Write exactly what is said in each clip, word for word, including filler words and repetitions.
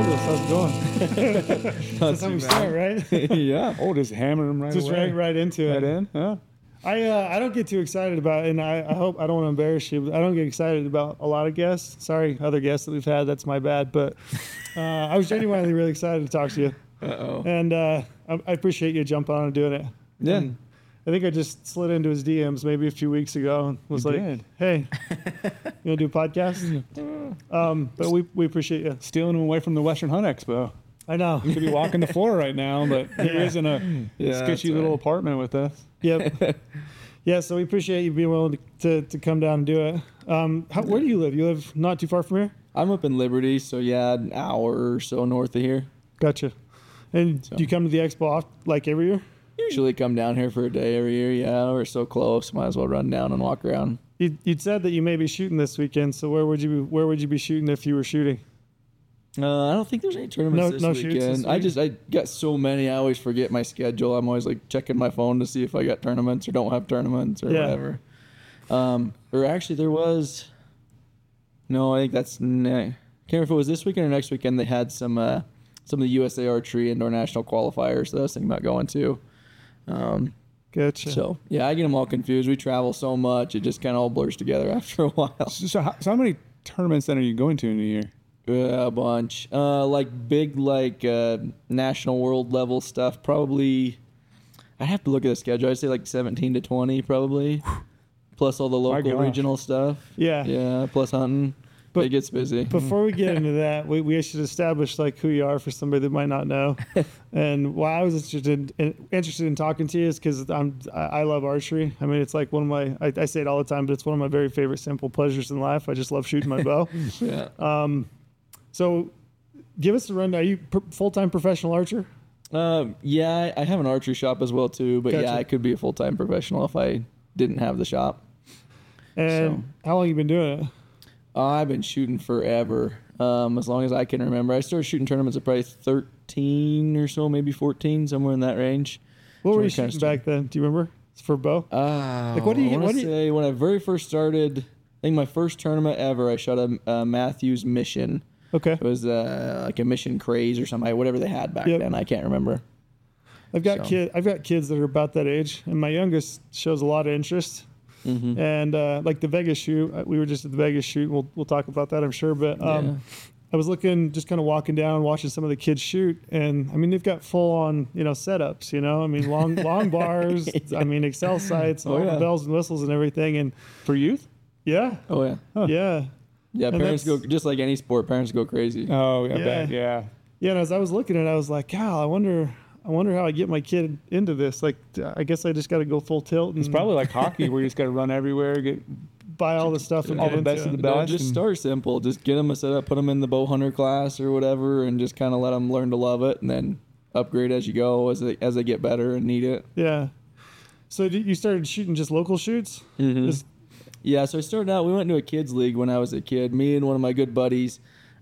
Douglas, how's it going? That's how we start, right? Yeah. Oh, just hammer them right Just away. right, right into Right it. in. Yeah. I uh, I don't get too excited about, and I, I hope I don't want to embarrass you, but I don't get excited about a lot of guests. Sorry, other guests that we've had, that's my bad. But uh, I was genuinely really excited to talk to you, Uh-oh. and uh, I, I appreciate you jumping on and doing it. Yeah. And I think I just slid into his D Ms maybe a few weeks ago and was You like, did. "Hey, you want to do a podcast?" um, but we we appreciate you. Stealing them away from the Western Hunt Expo. I know. Could be walking the floor right now, but he Yeah. is in a Yeah, sketchy that's little right. apartment with us. Yep. Yeah, so we appreciate you being willing to, to, to come down and do it. Um, how, where do you live? You live not too far from here? I'm up in Liberty, so yeah, an hour or so north of here. Gotcha. And So. do you come to the expo off, like every year? Usually come down here for a day every year. Yeah, we're so close. Might as well run down and walk around. You, you'd said that you may be shooting this weekend, so where would you be, where would you be shooting if you were shooting? Uh, I don't think there's any tournaments No- this no shoots weekend. this I week? just I got so many. I always forget my schedule. I'm always like checking my phone to see if I got tournaments or don't have tournaments or Yeah. whatever. Um, or actually there was. No, I think that's. Ne- can't remember if it was this weekend or next weekend. They had some uh, some of the U S A Archery Indoor National qualifiers that I was thinking about going to. Um, Gotcha. so yeah, I get them all confused. We travel so much, it just kind of all blurs together after a while. So, so, how, so how many tournaments then are you going to in a year? Yeah, a bunch. Uh, like big, like uh, national world level stuff. Probably, I have to look at the schedule. I'd say like seventeen to twenty, probably. Plus all the local gosh. regional stuff. Yeah. Yeah. Plus hunting. But- it gets busy. Before we get into that, we, we should establish like who you are for somebody that might not know. And why I was interested in, interested in talking to you is because I'm I I love archery. I mean, it's like one of my I, I say it all the time, but it's one of my very favorite simple pleasures in life. I just love shooting my bow. yeah. Um, so give us a rundown. Are you pr- full time professional archer? Um. Yeah. I I have an archery shop as well too. But Gotcha. yeah, I could be a full time professional if I didn't have the shop. And how long you been doing it? Uh, I've been shooting forever. Um, as long as I can remember. I started shooting tournaments at probably thirteen or so, maybe fourteen, somewhere in that range. What So were we you kinda shooting back then? Do you remember? It's for bow. Uh, Like, what do you- I wanna what do you- say when I very first started, I think my first tournament ever, I shot a, a Matthews Mission. Okay. It was uh, like a Mission Craze or something, whatever they had back Yep. then. I can't remember. I've got So. kid. I've got kids that are about that age, and my youngest shows a lot of interest. Mm-hmm. And uh, like the Vegas shoot, uh, we were just at the Vegas shoot. We'll we'll talk about that, I'm sure. But um, Yeah. I was looking, just kind of walking down, watching some of the kids shoot, and I mean they've got full on, you know, setups. You know, I mean long long bars. I mean Excel sites, Oh, all yeah. the bells and whistles and everything. And For youth? yeah, Oh yeah, yeah, yeah. And Parents go that's- just like any sport. Parents go crazy. Oh, I Yeah. bet. Yeah. yeah. And as I was looking at it, I was like, God, I wonder. I wonder how I get my kid into this. Like, I guess I just got to go full tilt and It's probably like hockey where you just got to run everywhere, get buy all the stuff and all get the into best of it. the No, best. just and- start simple. Just get them a setup, put them in the bow hunter class or whatever, and just kind of let them learn to love it, and then upgrade as you go as they as they get better and need it. Yeah. So did you started shooting just local shoots? Mhm. Just- Yeah, so I started out. We went to a kids league when I was a kid. Me and one of my good buddies.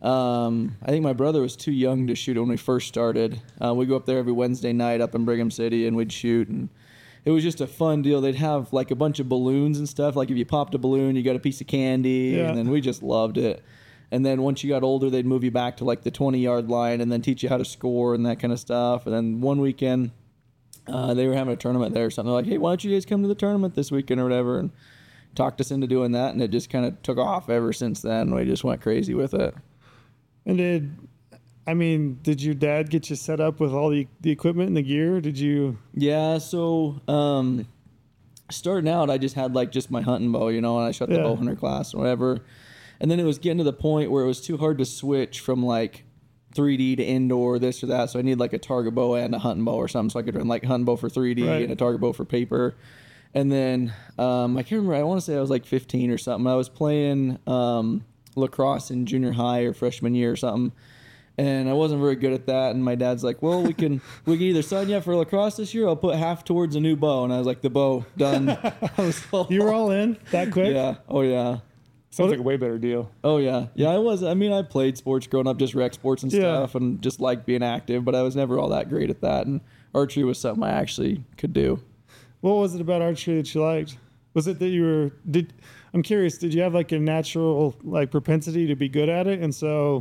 Um, I think my brother was too young to shoot when we first started. Uh, we go up there every Wednesday night up in Brigham City, and we'd shoot. And it was just a fun deal. They'd have like a bunch of balloons and stuff. Like if you popped a balloon, you got a piece of candy, Yeah. and then we just loved it. And then once you got older, they'd move you back to like the twenty yard line, and then teach you how to score and that kind of stuff. And then one weekend, uh, they were having a tournament there or something. They're like, hey, why don't you guys come to the tournament this weekend or whatever? And talked us into doing that, and it just kind of took off ever since then. We just went crazy with it. And did I mean, did your dad get you set up with all the the equipment and the gear? Did you? Yeah, so um, starting out, I just had like just my hunting bow, you know, and I shot the Yeah. bow hunter class and whatever. And then it was getting to the point where it was too hard to switch from like three D to indoor, this or that. So I need like a target bow and a hunting bow or something, so I could run like hunting bow for three D Right. and a target bow for paper. And then um, I can't remember. I want to say I was like fifteen or something. I was playing um, lacrosse in junior high or freshman year or something, and I wasn't very good at that. And my dad's like, "Well, we can we can either sign you up for lacrosse this year. Or I'll put half towards a new bow." And I was like, "The bow done." I was all, You were all in that quick? yeah. Oh yeah. Sounds like a way better deal. Oh yeah. Yeah. I was. I mean, I played sports growing up, just rec sports and Yeah. stuff, and just liked being active. But I was never all that great at that. And archery was something I actually could do. What was it about archery that you liked? Was it that you were did? I'm curious. Did you have like a natural like propensity to be good at it, and so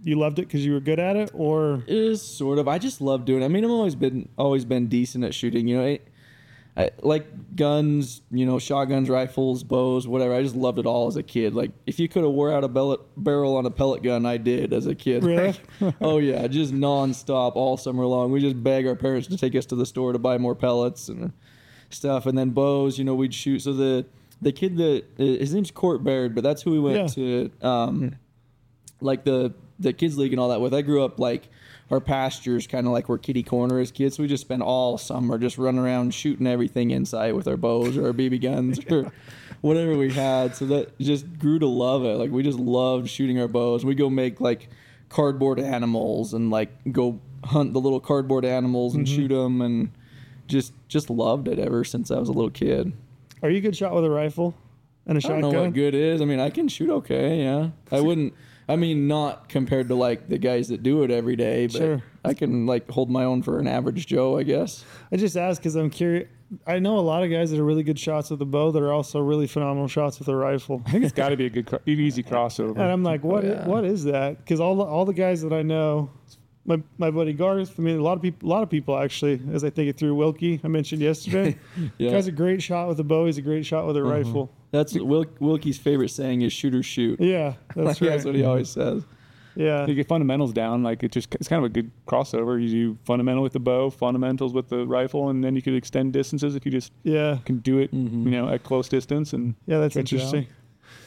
you loved it because you were good at it, or Is sort of. I just love doing it. I mean, I've always been always been decent at shooting. You know, I, I like guns. You know, shotguns, rifles, bows, whatever. I just loved it all as a kid. Like if you could have wore out a pellet, barrel on a pellet gun, I did as a kid. Really? Like, oh yeah, just nonstop all summer long. We just beg our parents to take us to the store to buy more pellets and stuff, and then bows. You know, we'd shoot. So the the kid that his name's Court Baird, but that's who we went Yeah. to. Um, like the the kids league and all that with. I grew up like our pastures kind of like where kitty corner is kids. So we just spent all summer just running around shooting everything inside with our bows or our B B guns or whatever we had. So that just grew to love it. Like we just loved shooting our bows. We go make like cardboard animals and like go hunt the little cardboard animals and Mm-hmm. shoot them, and just just loved it ever since I was a little kid. are you a good shot with a rifle and a I don't shotgun? know what good is. I mean, I can shoot okay, yeah. I wouldn't. I mean, not compared to like the guys that do it every day, but Sure. I can like hold my own for an average Joe, I guess. I just asked because I'm curious. I know a lot of guys that are really good shots with a bow that are also really phenomenal shots with a rifle. I think it's got to be a good, cro- easy crossover. And I'm like, what? Oh, yeah. What is that? Because all the, all the guys that I know, my my buddy Garth. I mean, a lot of people, a lot of people actually, as I think it through, Wilkie I mentioned yesterday. Yeah. Guy's a great shot with a bow. He's a great shot with a rifle. That's Wil- Wilkie's favorite saying is "shoot or shoot." Yeah, that's Like, right. That's what he always says. Yeah, You get fundamentals down, like it just it's kind of a good crossover. You do fundamental with the bow, fundamentals with the rifle, and then you could extend distances if you just yeah, can do it, Mhm. you know, at close distance. And yeah. That's Stretch it out. interesting.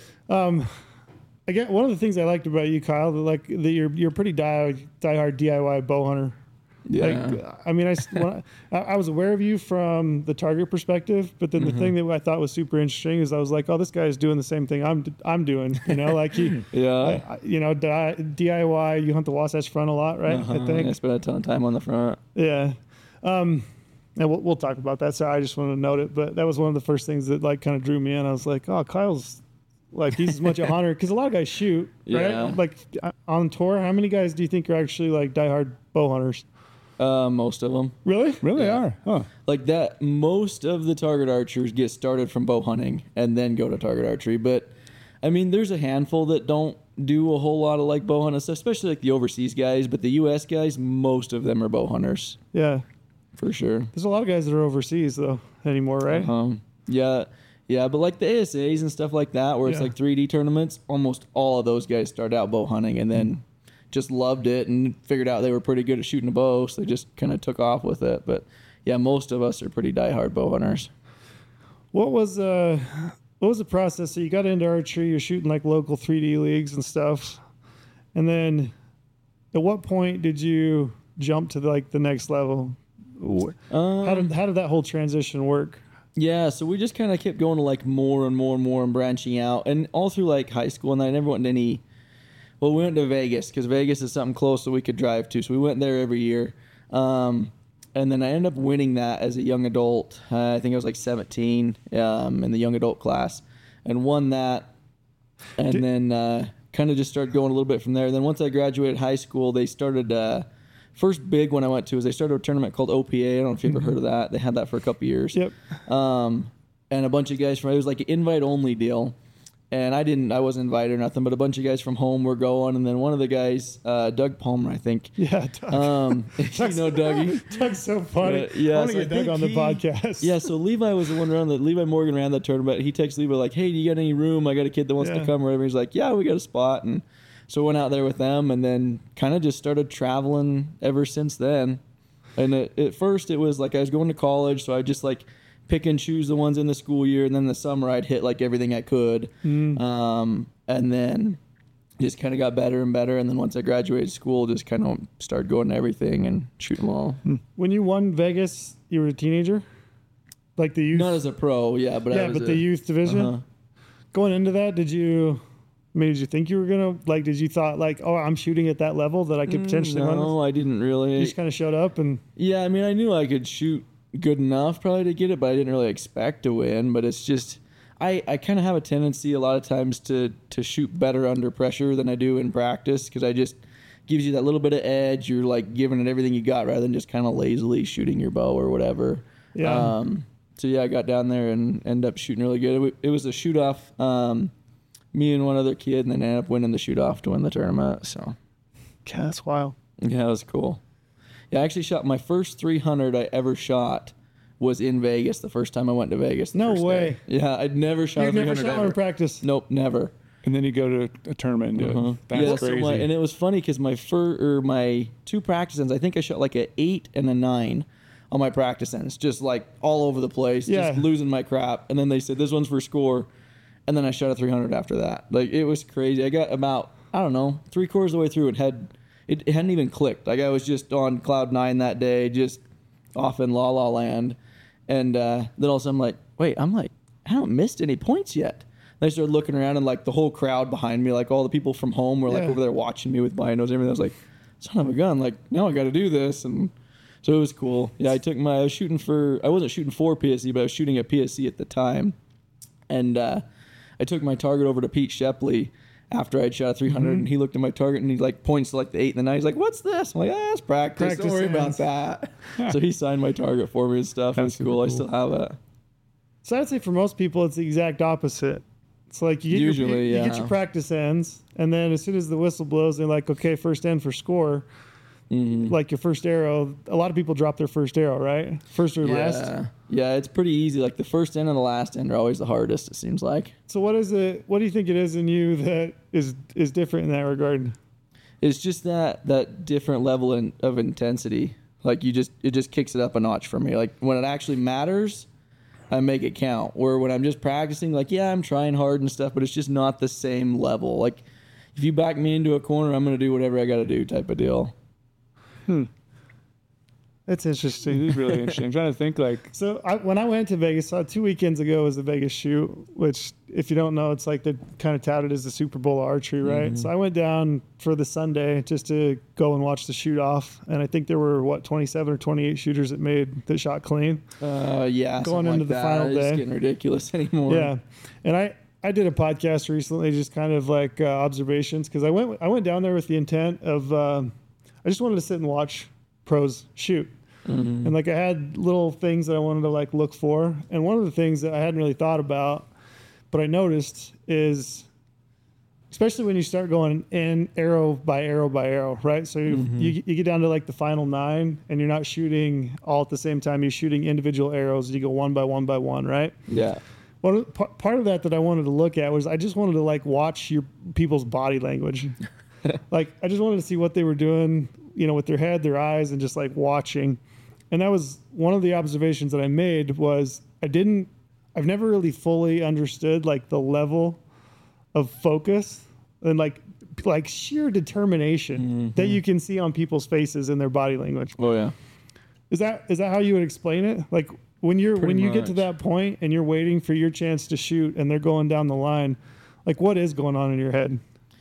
Um, again, one of the things I liked about you, Kyle, that like that you're you're a pretty die diehard D I Y bow hunter. Yeah. Like, I mean, I, s- when I, I was aware of you from the target perspective, but then the Mm-hmm. thing that I thought was super interesting is I was like, oh, this guy is doing the same thing I'm I'm doing. You know, like he, yeah. I, I- you know, di- D I Y. You hunt the Wasatch Front a lot, right? Uh-huh. I think. I spent a ton of time on the front. Yeah. Um, and we'll, we'll talk about that. So I just want to note it, but that was one of the first things that like kind of drew me in. I was like, oh, Kyle's like he's as much a hunter because a lot of guys shoot, right? Yeah. Like uh, on tour, how many guys do you think are actually like diehard bow hunters? Uh, most of them. Really? really Yeah. are, huh? Like that, most of the target archers get started from bow hunting and then go to target archery. But I mean, there's a handful that don't do a whole lot of like bow hunting stuff, especially like the overseas guys. But the U S guys, most of them are bow hunters Yeah. for sure. There's a lot of guys that are overseas though anymore, right? Um, yeah, yeah, but like the A S As and stuff like that, where it's Yeah. like three D tournaments, almost all of those guys start out bow hunting and then just loved it and figured out they were pretty good at shooting a bow, so they just kind of took off with it. But yeah, most of us are pretty diehard bow hunters. What was uh what was the process? So you got into archery, you're shooting like local three D leagues and stuff. And then at what point did you jump to like the next level? Um, How did how did that whole transition work? Yeah, so we just kind of kept going to like more and more and more and branching out, and all through like high school. And I never went to any. Well, we went to Vegas because Vegas is something close that we could drive to, so we went there every year. Um, and then I ended up winning that as a young adult. Uh, I think I was like seventeen um, in the young adult class, and won that. And Did- then uh, kind of just started going a little bit from there. Then once I graduated high school, they started. Uh, first big one I went to was they started a tournament called O P A. I don't know if you've ever heard of that. They had that for a couple years. Yep. Um, and a bunch of guys from it was like an invite only deal, and I didn't I wasn't invited or nothing, but a bunch of guys from home were going, and then one of the guys, uh, Doug Palmer, I think. Yeah, Doug. Um, you know Dougie. Doug's so funny. Uh, yeah, I want to so I get Doug think on the he- podcast. Yeah, so Levi was the one around that Levi Morgan ran that tournament. He texted Levi like, "Hey, do you got any room? I got a kid that wants Yeah. to come." Or whatever. He's like, "Yeah, we got a spot." And so I went out there with them, and then kind of just started traveling ever since then. And it, at first, it was like I was going to college, so I just like pick and choose the ones in the school year, and then the summer I'd hit like everything I could. Mm. Um, and then just kind of got better and better. And then once I graduated school, just kind of started going to everything and shooting them all. When you won Vegas, you were a teenager? Like the youth? Not as a pro, yeah, but I yeah, was but a- the youth division? uh-huh. Going into that, did you, I mean, did you think you were going to, like, did you thought, like, oh, I'm shooting at that level that I could potentially win? No, I didn't You really. just kind of showed up and, Yeah, I mean, I knew I could shoot good enough probably to get it, but I didn't really expect to win. But it's just, I, I kind of have a tendency a lot of times to to shoot better under pressure than I do in practice because I just gives you that little bit of edge. You're like giving it everything you got rather than just kind of lazily shooting your bow or whatever. Yeah. Um, so yeah, I got down there and ended up shooting really good. It, wa- it was a shoot off. Um, me and one other kid, and then ended up winning the shoot off to win the tournament. So Yeah, that's wild. Yeah, that was cool. Yeah, I actually shot my first three hundred I ever shot was in Vegas the first time I went to Vegas. the No first way. day. Yeah, I'd never shot You've a three never hundred shot ever. one in practice. Nope, never. And then you go to a tournament and do Uh-huh. it. That's yeah, so crazy. my- and it was funny because my fir- or my two practice ends, I think I shot like a eight and a nine on my practice ends, just like all over the place, Yeah. just losing my crap. And then they said this one's for score, and then I shot a three hundred after that. Like it was crazy. I got about I don't know three quarters of the way through and had it, it hadn't even clicked. Like I was just on cloud nine that day, just off in la la land. And uh, then all of a sudden I'm like, wait, I'm like I haven't missed any points yet. And I started looking around and like the whole crowd behind me, like all the people from home were like Yeah. over there watching me with binos and everything. I was like, son of a gun, like now I got to do this. And so it was cool. Yeah, I took my, I was shooting for, I wasn't shooting for P S E, but I was shooting at P S E at the time. And uh, I took my target over to Pete Shepley after I'd shot a three hundred, Mm-hmm. and he looked at my target and he like points to like the eight and the nine. He's like, "What's this?" I'm like, "Ah, it's practice. Practice Don't worry hands." about that." So he signed my target for me and stuff. It was That's super cool. I cool. still have it. So I'd say for most people, it's the exact opposite. It's like you get, your, Usually, you, you get yeah. your practice ends, and then as soon as the whistle blows, they're like, okay, first end for score. Mm-hmm. Like your first arrow, a lot of people drop their first arrow, right? First or last. Yeah, yeah, it's pretty easy. Like the first end and the last end are always the hardest. It seems like. So what is it? What do you think it is in you that is is different in that regard? It's just that that different level in, of intensity. Like you just it just kicks it up a notch for me. Like when it actually matters, I make it count. Where when I'm just practicing, like yeah, I'm trying hard and stuff, but it's just not the same level. Like if you back me into a corner, I'm gonna do whatever I got to do, type of deal. That's It interesting. is really interesting. I'm trying to think like So I, when I went to Vegas, uh, two weekends ago was the Vegas shoot, which if you don't know, it's like the kind of touted as the Super Bowl of archery, right? Mm-hmm. So I went down for the Sunday just to go and watch the shoot off, and I think there were what twenty-seven or twenty-eight shooters that made that shot clean. Uh, yeah, Going something into like the that. final It's day. getting ridiculous anymore. Yeah, and I I did a podcast recently, just kind of like uh, observations, because I went I went down there with the intent of um I just wanted to sit and watch pros shoot. Mm-hmm. And like I had little things that I wanted to like look for. And one of the things that I hadn't really thought about, but I noticed is, especially when you start going in arrow by arrow by arrow, right? So you, Mm-hmm. you, you get down to like the final nine and you're not shooting all at the same time. You're shooting individual arrows. You go one by one by one, right? Yeah. One of, pa- part of that that I wanted to look at was I just wanted to like watch your people's body language. Like I just wanted to see what they were doing, you know, with their head, their eyes, and just like watching. And that was one of the observations that I made was I didn't, I've never really fully understood like the level of focus and like like sheer determination that you can see on people's faces and their body language. Oh yeah. Is that is that how you would explain it? Like when you're Pretty when you get to much. that point and you're waiting for your chance to shoot and they're going down the line, like what is going on in your head?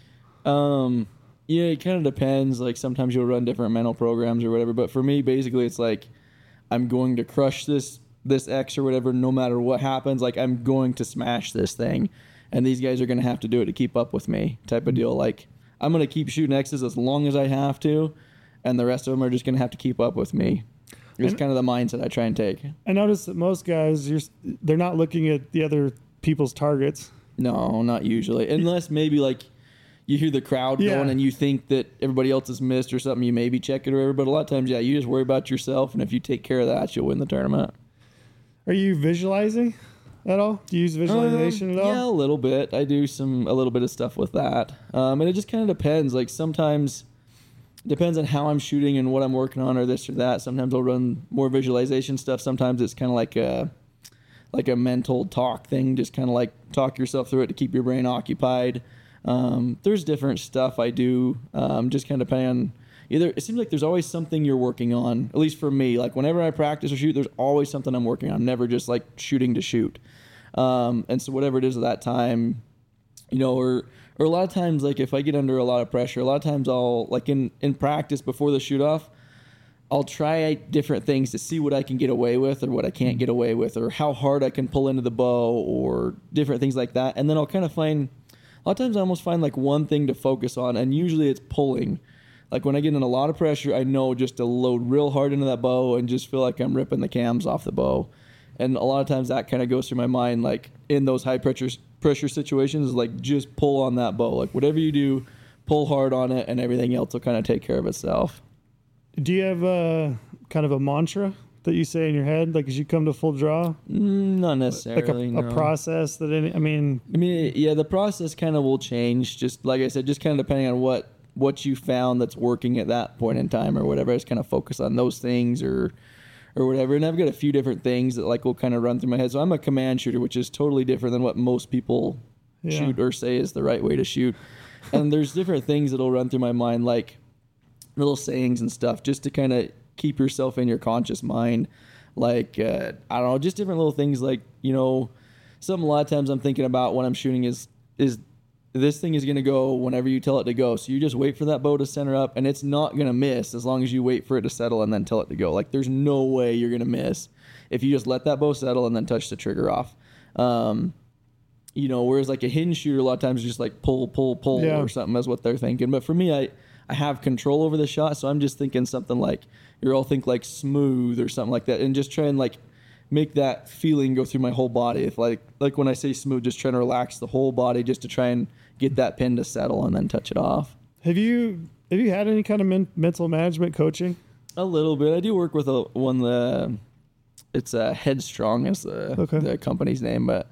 Um, yeah, it kind of depends. Like sometimes you'll run different mental programs or whatever. But for me, basically, it's like I'm going to crush this this X or whatever, no matter what happens. Like I'm going to smash this thing, and these guys are going to have to do it to keep up with me, type of deal. Like I'm going to keep shooting X's as long as I have to, and the rest of them are just going to have to keep up with me. It's And- kind of the mindset I try and take. I noticed that most guys, you're, they're not looking at the other people's targets. No, not usually. Unless maybe like you hear the crowd Yeah. going and you think that everybody else has missed or something, you maybe check it or whatever. But a lot of times, yeah, you just worry about yourself. And if you take care of that, you'll win the tournament. Are you visualizing at all? Do you use visualization Um, at all? Yeah, a little bit. I do some a little bit of stuff with that. Um, and it just kind of depends. Like sometimes depends on how I'm shooting and what I'm working on or this or that. Sometimes I'll run more visualization stuff. Sometimes it's kind of like a like a mental talk thing, just kind of like talk yourself through it to keep your brain occupied. Um, there's different stuff I do, um, just kind of depending on either. It seems like there's always something you're working on, at least for me. Like whenever I practice or shoot, there's always something I'm working on. I'm never just like shooting to shoot. Um, and so whatever it is at that time, you know, or or a lot of times, like if I get under a lot of pressure, a lot of times I'll like in in practice before the shoot off, I'll try different things to see what I can get away with or what I can't get away with or how hard I can pull into the bow or different things like that. And then I'll kind of find, a lot of times I almost find like one thing to focus on, and usually it's pulling. Like when I get in a lot of pressure, I know just to load real hard into that bow and just feel like I'm ripping the cams off the bow. And a lot of times that kind of goes through my mind, like in those high pressure pressure situations, like just pull on that bow. Like whatever you do, pull hard on it, and everything else will kind of take care of itself. Do you have a kind of a mantra that you say in your head, like as you come to full draw? Mm, not necessarily. Like a, no. a process that any, I mean. I mean, yeah, the process kind of will change. Just like I said, just kind of depending on what what you found that's working at that point in time or whatever. I just kind of focus on those things or or whatever. And I've got a few different things that like will kind of run through my head. So I'm a command shooter, which is totally different than what most people Yeah. shoot or say is the right way to shoot. And there's different things that'll run through my mind, like little sayings and stuff, just to kind of keep yourself in your conscious mind. Like, uh, I don't know, just different little things like, you know, something a lot of times I'm thinking about when I'm shooting is, is this thing is going to go whenever you tell it to go. So you just wait for that bow to center up, and it's not going to miss as long as you wait for it to settle and then tell it to go. Like, there's no way you're going to miss if you just let that bow settle and then touch the trigger off. Um, you know, whereas like a hinge shooter, a lot of times just like pull, pull, pull Yeah. or something is what they're thinking. But for me, I, I have control over the shot. So I'm just thinking something like, you're all think like smooth or something like that. And just try and like make that feeling go through my whole body. If like, like when I say smooth, just trying to relax the whole body just to try and get that pin to settle and then touch it off. Have you have you had any kind of men, mental management coaching? A little bit. I do work with a one, the, it's a Headstrong is the, Okay. the company's name, but,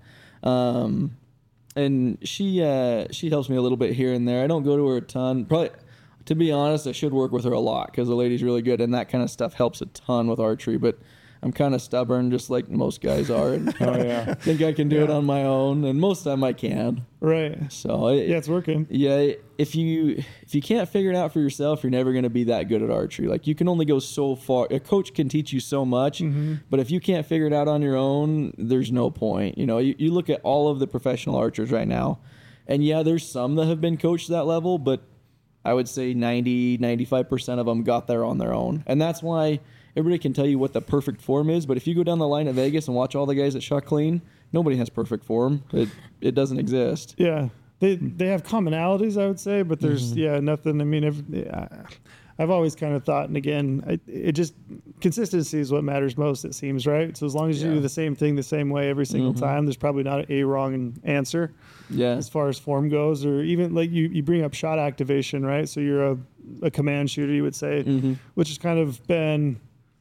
um, and she, uh, she helps me a little bit here and there. I don't go to her a ton. Probably, to be honest, I should work with her a lot because the lady's really good, and that kind of stuff helps a ton with archery. But I'm kind of stubborn, just like most guys are, and Oh yeah. think I can do it on my own, and most of the time I can. Right. So it, Yeah, it's working. yeah, if you if you can't figure it out for yourself, you're never going to be that good at archery. Like you can only go so far. A coach can teach you so much, Mm-hmm. but if you can't figure it out on your own, there's no point. You know, you, you look at all of the professional archers right now, and yeah, there's some that have been coached to that level, but I would say ninety, ninety-five percent of them got there on their own. And that's why everybody can tell you what the perfect form is, but if you go down the line at Vegas and watch all the guys that shot clean, nobody has perfect form. It it doesn't exist. Yeah, they they have commonalities, I would say, but there's Mm-hmm. yeah nothing. I mean, every, I, I've always kind of thought, and again, I, it just consistency is what matters most. It seems, right? So as long as you Yeah. do the same thing the same way every single Mhm. time, there's probably not a wrong answer Yeah. as far as form goes, or even like you you bring up shot activation, right? So you're a a command shooter, you would say, Mhm. which has kind of been.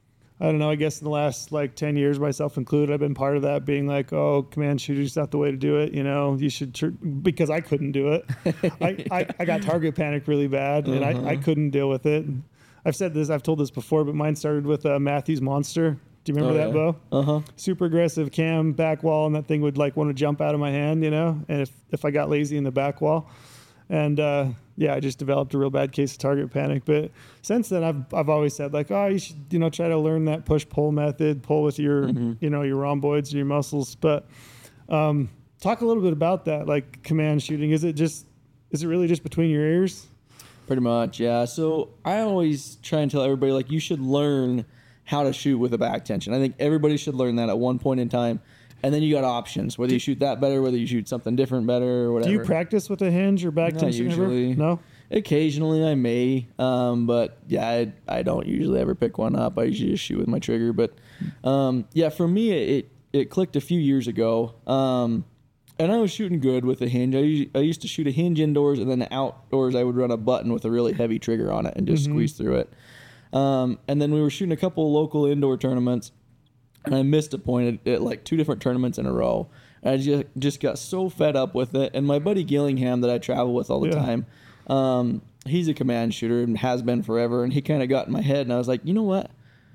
I don't know, I guess in the last like ten years, myself included, I've been part of that, being like, oh, command shooter's not the way to do it. You know, you should, tr- because I couldn't do it. I, I, I got target panic really bad, and Uh-huh. I, I couldn't deal with it. I've said this, I've told this before, but mine started with a Matthews Monster. Do you remember Oh, that yeah. bow? Uh-huh. Super aggressive cam, back wall, and that thing would like want to jump out of my hand, you know, and if, if I got lazy in the back wall. And uh, yeah, I just developed a real bad case of target panic. But since then, I've I've always said like, oh, you should you know try to learn that push pull method, pull with your Mhm. you know your rhomboids and your muscles. But um, talk a little bit about that, like command shooting. Is it just is it really just between your ears? Pretty much, yeah. So I always try and tell everybody, like, you should learn how to shoot with a back tension. I think everybody should learn that at one point in time. And then you got options, whether you shoot that better, whether you shoot something different better, or whatever. Do you practice with a hinge or back Not tension? ever? usually. No. Occasionally I may, um, but yeah, I, I don't usually ever pick one up. I usually just shoot with my trigger. But um, yeah, for me, it, it clicked a few years ago. Um, and I was shooting good with a hinge. I, usually, I used to shoot a hinge indoors, and then outdoors I would run a button with a really heavy trigger on it and just Mhm. squeeze through it. Um, and then we were shooting a couple local indoor tournaments, and I missed a point at, at like two different tournaments in a row. And I just just got so fed up with it. And my buddy Gillingham that I travel with all the Yeah. time, um, he's a command shooter and has been forever. And he kind of got in my head, and I was like, you know what?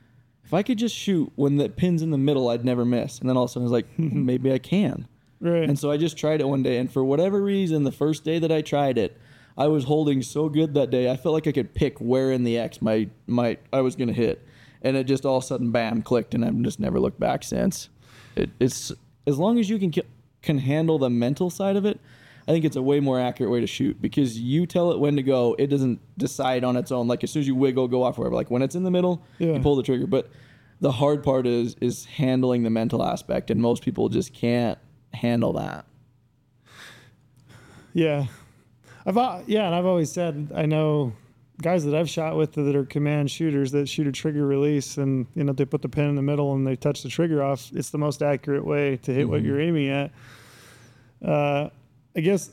If I could just shoot when the pin's in the middle, I'd never miss. And then all of a sudden I was like, hmm, maybe I can. Right. And so I just tried it one day, and for whatever reason, the first day that I tried it, I was holding so good that day. I felt like I could pick where in the X my my I was gonna hit, and it just all of a sudden bam clicked, and I've just never looked back since. It, it's as long as you can can handle the mental side of it, I think it's a way more accurate way to shoot, because you tell it when to go. It doesn't decide on its own. Like as soon as you wiggle, go off wherever. Like when it's in the middle, Yeah. you pull the trigger. But the hard part is is handling the mental aspect, and most people just can't handle that. Yeah, I've al- yeah, and I've always said I know guys that I've shot with that are command shooters that shoot a trigger release, and you know they put the pin in the middle and they touch the trigger off. It's the most accurate way to hit what Mhm. you're aiming at. Uh, I guess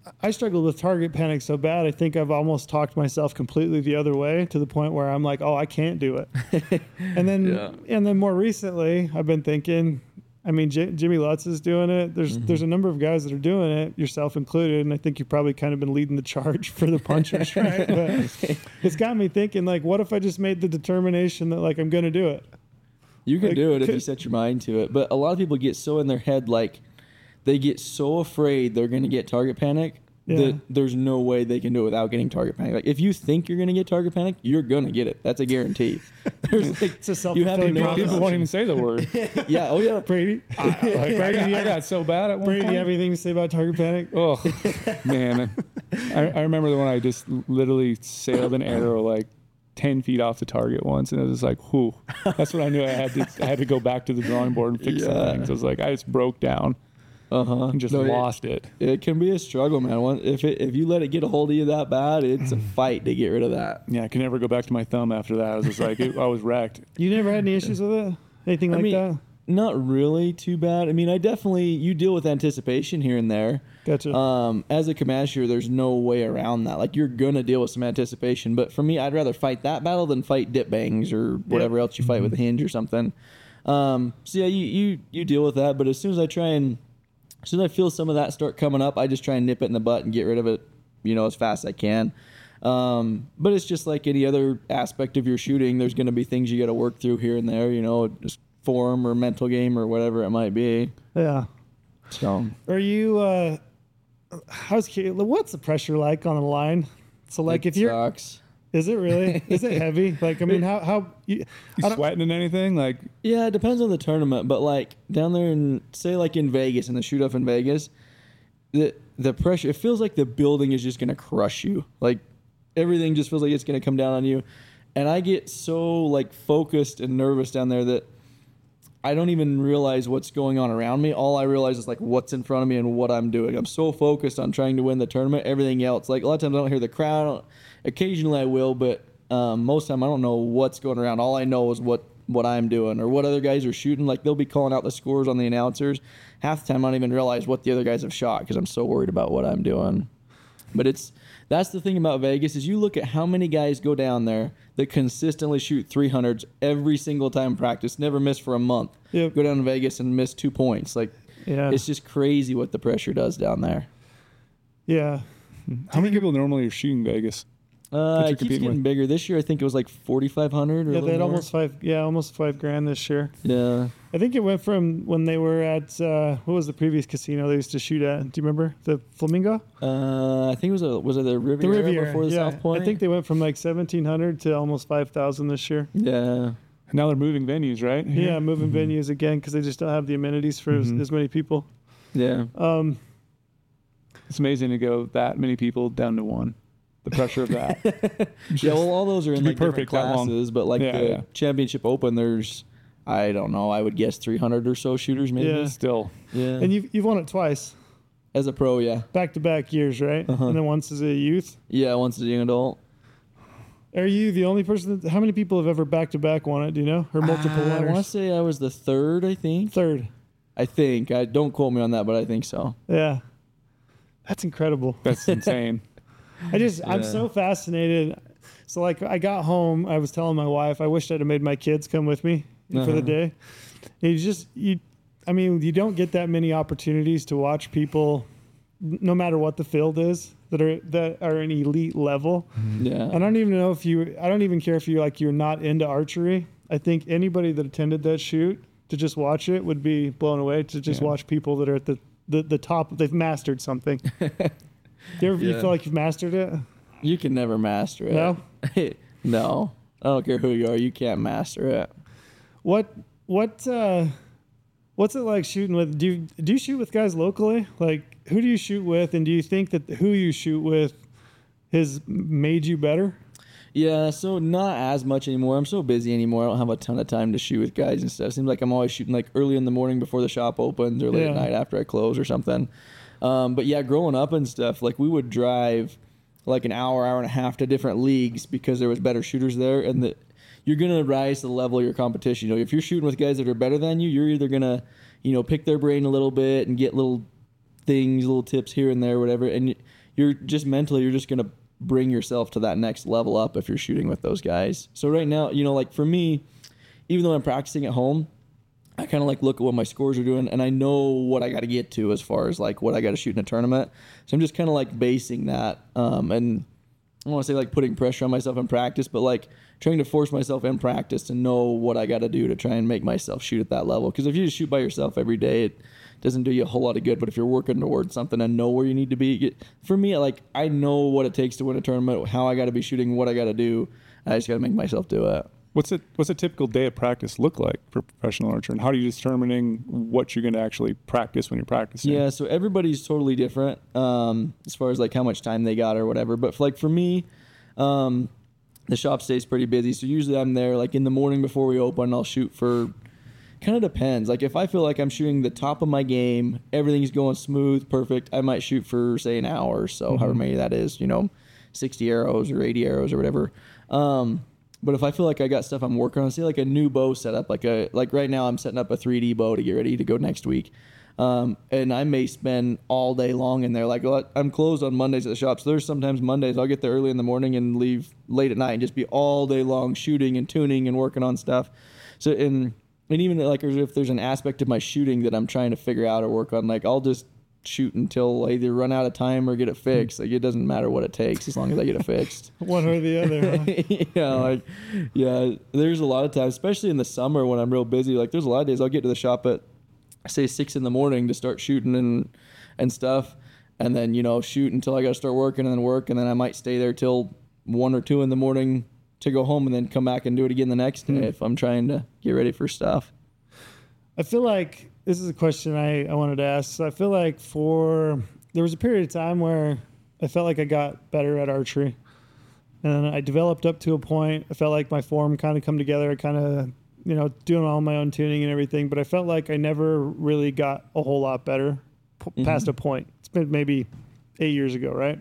I struggled with target panic so bad. I think I've almost talked myself completely the other way to the point where I'm like, oh, I can't do it. and then, Yeah. and then more recently, I've been thinking. I mean, J- Jimmy Lutz is doing it. There's Mm-hmm. there's a number of guys that are doing it, yourself included, and I think you've probably kind of been leading the charge for the punchers, right? But it's got me thinking, like, what if I just made the determination that like I'm going to do it? You can Like, do it if could- you set your mind to it. But a lot of people get so in their head, like they get so afraid they're going to get target panic Yeah. that there's no way they can do it without getting target panic. Like if you think you're going to get target panic, you're going to get it. That's a guarantee. There's like, It's a you have to self-fulfilling know. prophecy. People won't even say the word. Yeah. Oh yeah. Brady, I, like, I, got, I got so bad at one Brady, do point. you have anything to say about target panic? Oh man, I, I remember the one I just literally sailed an arrow like ten feet off the target once, and it was like, whew. That's when I knew I had to. I had to go back to the drawing board and fix some Yeah. things. I was like, I just broke down Uh huh. and just lost it. It can be a struggle, man. One, if it, if you let it get a hold of you that bad, it's a fight to get rid of that. Yeah, I can never go back to my thumb after that. I was just like, it, I was wrecked. You never had any issues with it? Anything I like mean, that? Not really too bad. I mean, I definitely you deal with anticipation here and there. Gotcha. Um, as a commander, there's no way around that. Like you're gonna deal with some anticipation, but for me, I'd rather fight that battle than fight dip bangs or whatever else you fight with a hinge or something. Um, so yeah, you, you you deal with that. But as soon as I try and as soon as I feel some of that start coming up, I just try and nip it in the butt and get rid of it, you know, as fast as I can. Um, but it's just like any other aspect of your shooting. There's going to be things you got to work through here and there, you know, just form or mental game or whatever it might be. Yeah. So Are you? Uh, I was curious. What's the pressure like on the line? So like, it if you're, sucks. is it really? Is it heavy? Like, I mean, how how you? You I don't- sweating and anything? Like, Yeah, it depends on the tournament, but like down there in say like in Vegas in the shoot off in Vegas, the the pressure it feels like the building is just gonna crush you. Like everything just feels like it's gonna come down on you. And I get so like focused and nervous down there that I don't even realize what's going on around me. All I realize is like what's in front of me and what I'm doing. I'm so focused on trying to win the tournament. Everything else, like a lot of times I don't hear the crowd. Occasionally I will, but um, most of the time I don't know what's going around. All I know is what what I'm doing or what other guys are shooting. Like they'll be calling out the scores on the announcers. Half the time I don't even realize what the other guys have shot because I'm so worried about what I'm doing. But it's that's the thing about Vegas is you look at how many guys go down there that consistently shoot three hundreds every single time in practice, never miss for a month. Yep. Go down to Vegas and miss two points. Like Yeah. it's just crazy what the pressure does down there. Yeah. how many people normally are shooting Vegas? Uh, you're it keeps competing getting with? bigger. This year I think it was like forty-five hundred or Yeah, a they little had more. almost five. Yeah, almost five grand this year. Yeah. I think it went from when they were at uh, what was the previous casino they used to shoot at? Do you remember the Flamingo? Uh, I think it was a was it the The Riviera, Riviera before the yeah. South Point? I think they went from like seventeen hundred to almost five thousand this year. Yeah. Now they're moving venues, right? Yeah, moving Mm-hmm. venues again because they just don't have the amenities for as, as many people. Yeah. Um, It's amazing to go that many people down to one. The pressure of that. Yeah, well, all those are in be like different perfect that long. classes, but like Yeah, the yeah. championship open, there's I don't know, I would guess three hundred or so shooters maybe. Yeah. Still, Yeah. and you've you've won it twice, As a pro, yeah, back to back years, right? Uh-huh. And then once as a youth. yeah. Once as a young adult, Are you the only person? That, how many people have ever back to back won it? Do you know, or multiple Uh, I want to winners? say I was the third. I think. Third. I think. I don't quote me on that, but I think so. Yeah, that's incredible. that's insane. I just I'm Yeah. so fascinated. So like I got home, I was telling my wife I wished I'd have made my kids come with me for Uh-huh. the day. You just you, I mean you don't get that many opportunities to watch people, n- no matter what the field is, that are that are an elite level. Yeah. I don't even know if you. I don't even care if you like you're not into archery. I think anybody that attended that shoot to just watch it would be blown away to just Yeah. watch people that are at the the, the top. They've mastered something. Do you, ever, you Yeah. feel like you've mastered it? You can never master it. No? No. I don't care who you are. You can't master it. What what uh, what's it like shooting with? Do you, do you shoot with guys locally? Like who do you shoot with, and do you think that who you shoot with has made you better? Yeah, so not as much anymore. I'm so busy anymore. I don't have a ton of time to shoot with guys and stuff. Seems like I'm always shooting like early in the morning before the shop opens or late Yeah. at night after I close or something. Um, but yeah, growing up and stuff, like we would drive like an hour, hour and a half to different leagues because there was better shooters there, and the, you're gonna rise to the level of your competition. You know, if you're shooting with guys that are better than you, you're either gonna, you know, pick their brain a little bit and get little things, little tips here and there, whatever, and you're just mentally, you're just going to bring yourself to that next level up if you're shooting with those guys. So right now, you know, like for me, even though I'm practicing at home, I kind of like look at what my scores are doing, and I know what I got to get to as far as like what I got to shoot in a tournament. So I'm just kind of like basing that, um, and I don't want to say like putting pressure on myself in practice, but like trying to force myself in practice to know what I got to do to try and make myself shoot at that level. Because if you just shoot by yourself every day, it doesn't do you a whole lot of good. But if you're working towards something and know where you need to be, for me, like I know what it takes to win a tournament, how I got to be shooting, what I got to do. I just got to make myself do it. What's it? What's a typical day of practice look like for professional archer, and how are you determining what you're going to actually practice when you're practicing? Yeah, so everybody's totally different um, as far as like how much time they got or whatever. But for, like for me, um, the shop stays pretty busy, so usually I'm there like in the morning before we open. I'll shoot for, kind of depends. Like if I feel like I'm shooting the top of my game, everything's going smooth, perfect, I might shoot for say an hour or so, mm-hmm. however many that is, you know, sixty arrows or eighty arrows or whatever. Um, But if I feel like I got stuff I'm working on, say like a new bow setup, like a like right now I'm setting up a three D bow to get ready to go next week, um, and I may spend all day long in there. Like I'm closed on Mondays at the shop, so there's sometimes Mondays I'll get there early in the morning and leave late at night and just be all day long shooting and tuning and working on stuff. So and and even like if there's an aspect of my shooting that I'm trying to figure out or work on, like I'll just shoot until I either run out of time or get it fixed. Like it doesn't matter what it takes as long as I get it fixed. One or the other. Huh? yeah, like yeah. There's a lot of times, especially in the summer when I'm real busy. Like there's a lot of days I'll get to the shop at say six in the morning to start shooting and and stuff, and then you know shoot until I got to start working and then work, and then I might stay there till one or two in the morning to go home and then come back and do it again the next day mm. if I'm trying to get ready for stuff. I feel like this is a question I, I wanted to ask. So I feel like for there was a period of time where I felt like I got better at archery, and I developed up to a point. I felt like my form kind of come together. I kind of, you know, doing all my own tuning and everything, but I felt like I never really got a whole lot better p- mm-hmm. past a point. It's been maybe eight years ago, right?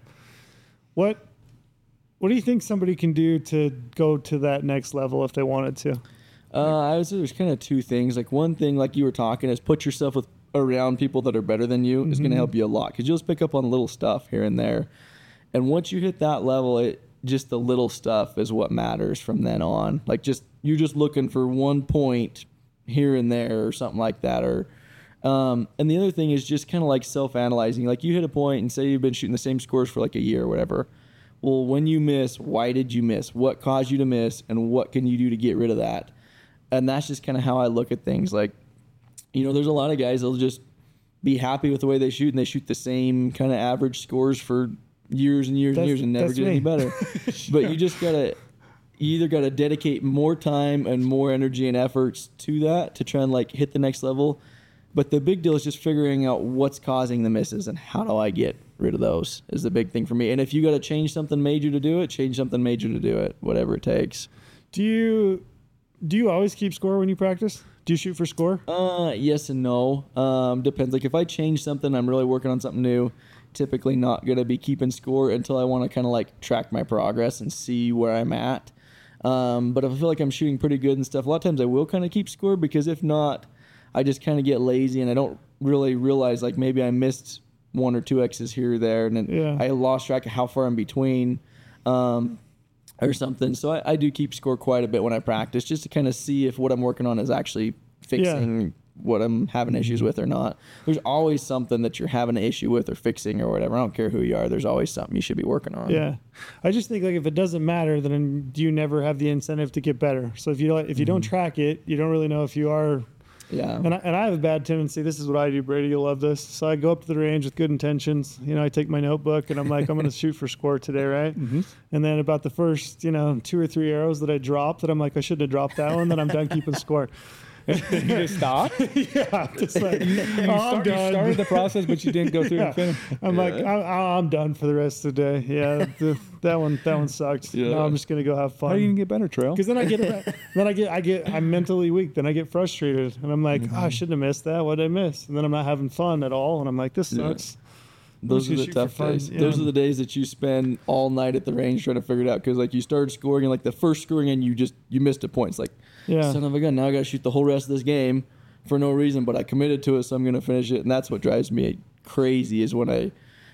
What What do you think somebody can do to go to that next level if they wanted to? Uh, I would say there's kind of two things. Like one thing, like you were talking, is put yourself with around people that are better than you mm-hmm. is going to help you a lot, because you'll just pick up on little stuff here and there. And once you hit that level, it just the little stuff is what matters from then on. Like just you're just looking for one point here and there or something like that. Or um, and the other thing is just kind of like self-analyzing. Like you hit a point and say you've been shooting the same scores for like a year or whatever. Well, when you miss, why did you miss? What caused you to miss? And what can you do to get rid of that? And that's just kind of how I look at things. Like, you know, there's a lot of guys that'll just be happy with the way they shoot, and they shoot the same kind of average scores for years and years that's, and years and never get me. any better. Sure. But you just gotta, you either gotta dedicate more time and more energy and efforts to that to try and like hit the next level. But the big deal is just figuring out what's causing the misses and how do I get rid of those is the big thing for me. And if you got to change something major to do it, change something major to do it, whatever it takes. Do you do you always keep score when you practice? Do you shoot for score? Uh, yes and no. Um, depends. Like if I change something, I'm really working on something new. Typically not gonna be keeping score until I want to kind of like track my progress and see where I'm at. Um, but if I feel like I'm shooting pretty good and stuff, a lot of times I will kind of keep score, because if not, I just kind of get lazy and I don't really realize like maybe I missed one or two X's here or there, and then yeah. I lost track of how far I'm between. Um, or something. So I, I do keep score quite a bit when I practice, just to kind of see if what I'm working on is actually fixing yeah. what I'm having issues with or not. There's always something that you're having an issue with or fixing or whatever. I don't care who you are. There's always something you should be working on. Yeah. I just think like if it doesn't matter, then you never have the incentive to get better. So if you don't, if you mm-hmm. don't track it, you don't really know if you are. Yeah. And I, and I have a bad tendency. This is what I do, Brady. You'll love this. So I go up to the range with good intentions. You know, I take my notebook and I'm like, I'm going to shoot for score today, right? Mm-hmm. And then about the first, you know, two or three arrows that I drop, that I'm like, I shouldn't have dropped that one. Then I'm done keeping score. You just stop? Yeah. Just like, you, you, oh, start, I'm done. you started the process, but you didn't go through yeah. and finish. I'm yeah. like, I'm, I'm done for the rest of the day. Yeah. The, that one, that one sucked. Yeah. No, I'm just going to go have fun. How are you going to get better, Trail? Because then I get, then I get, I get, I'm mentally weak. Then I get frustrated, and I'm like, mm-hmm. oh, I shouldn't have missed that. What did I miss? And then I'm not having fun at all, and I'm like, this sucks. Yeah. Those are the tough days. Yeah. Those are the days that you spend all night at the range trying to figure it out, because like you started scoring and like the first scoring and you just you missed a point. It's like, yeah. son of a gun. Now I got to shoot the whole rest of this game for no reason, but I committed to it, so I'm going to finish it. And that's what drives me crazy, is when I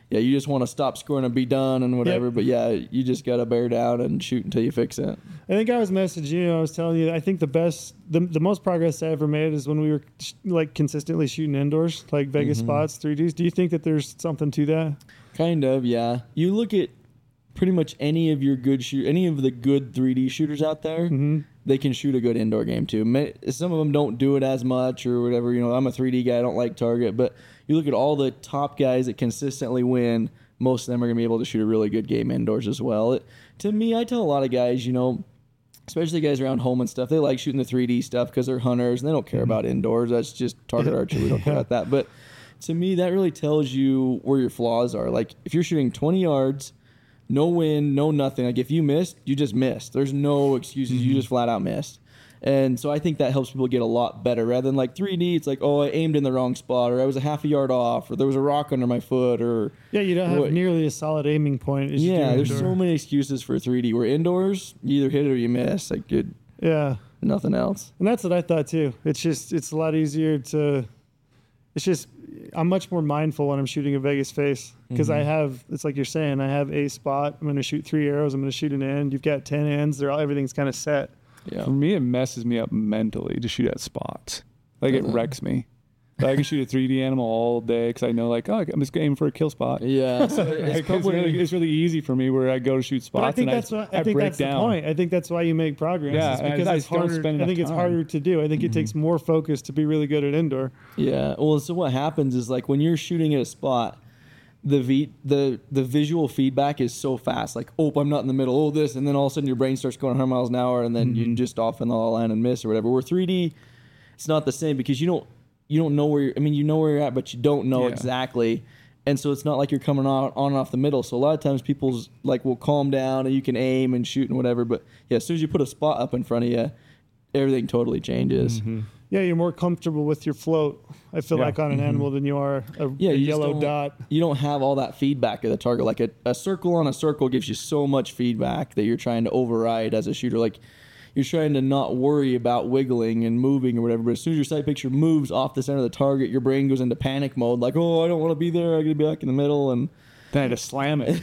yeah, you just want to stop scoring and be done and whatever. Yep. But yeah, you just got to bear down and shoot until you fix it. I think I was messaging you. I was telling you. I think the best, the, the most progress I ever made is when we were sh- like consistently shooting indoors, like Vegas Mm-hmm. spots, three Ds. Do you think that there's something to that? Kind of, yeah. You look at pretty much any of your good shoot, any of the good three D shooters out there, Mm-hmm. they can shoot a good indoor game too. Ma- Some of them don't do it as much or whatever. You know, I'm a three D guy. I don't like target, but you look at all the top guys that consistently win. Most of them are gonna be able to shoot a really good game indoors as well. It, to me, I tell a lot of guys, you know, especially guys around home and stuff, they like shooting the three D stuff because they're hunters and they don't care about indoors. That's just target archery. We don't care about that. But to me, that really tells you where your flaws are. Like if you're shooting twenty yards, no wind, no nothing. Like if you missed, you just missed. There's no excuses. You just flat out missed. And so I think that helps people get a lot better rather than like three D. It's like, oh, I aimed in the wrong spot, or I was a half a yard off, or there was a rock under my foot, or Yeah, you don't have What- nearly a solid aiming point. As you yeah. do There's indoor. so many excuses for three D. Where indoors, you either hit it or you miss. Like good, Yeah, nothing else. and that's what I thought too. It's just it's a lot easier to. It's just I'm much more mindful when I'm shooting a Vegas face because Mm-hmm. I have. It's like you're saying. I have a spot. I'm going to shoot three arrows. I'm going to shoot an end. You've got ten ends. They're all everything's kind of set. Yeah. For me, it messes me up mentally to shoot at spots. Like it Uh-huh. wrecks me. Like, I can shoot a three D animal all day because I know, like, oh, I'm just aiming for a kill spot. Yeah. So Like, it's it's, probably really, it's really easy for me where I go to shoot spots But I think and that's I, what, I I think break that's down. the point. I think that's why you make progress. Yeah, is and because I it's just don't harder. spend I enough think it's time. harder to do. I think it takes more focus to be really good at indoor. Yeah. Well, so what happens is like when you're shooting at a spot, the v the the visual feedback is so fast. Like, oh, I'm not in the middle. Oh, this, and then all of a sudden your brain starts going one hundred miles an hour, and then you just off in the line and miss or whatever. Where three D, it's not the same because you don't you don't know where you're. I mean, you know where you're at, but you don't know Yeah. exactly. And so it's not like you're coming on, on and off the middle. So a lot of times people's like will calm down and you can aim and shoot and whatever. But yeah, as soon as you put a spot up in front of you, everything totally changes. Yeah, you're more comfortable with your float. I feel Yeah. like on an animal than you are a, Yeah, a you just yellow don't- dot. You don't have all that feedback of the target. Like a, a circle on a circle gives you so much feedback that you're trying to override as a shooter. Like you're trying to not worry about wiggling and moving or whatever. But as soon as your sight picture moves off the center of the target, your brain goes into panic mode. Like, oh, I don't want to be there. I got to be back in the middle. And Then I just slam it.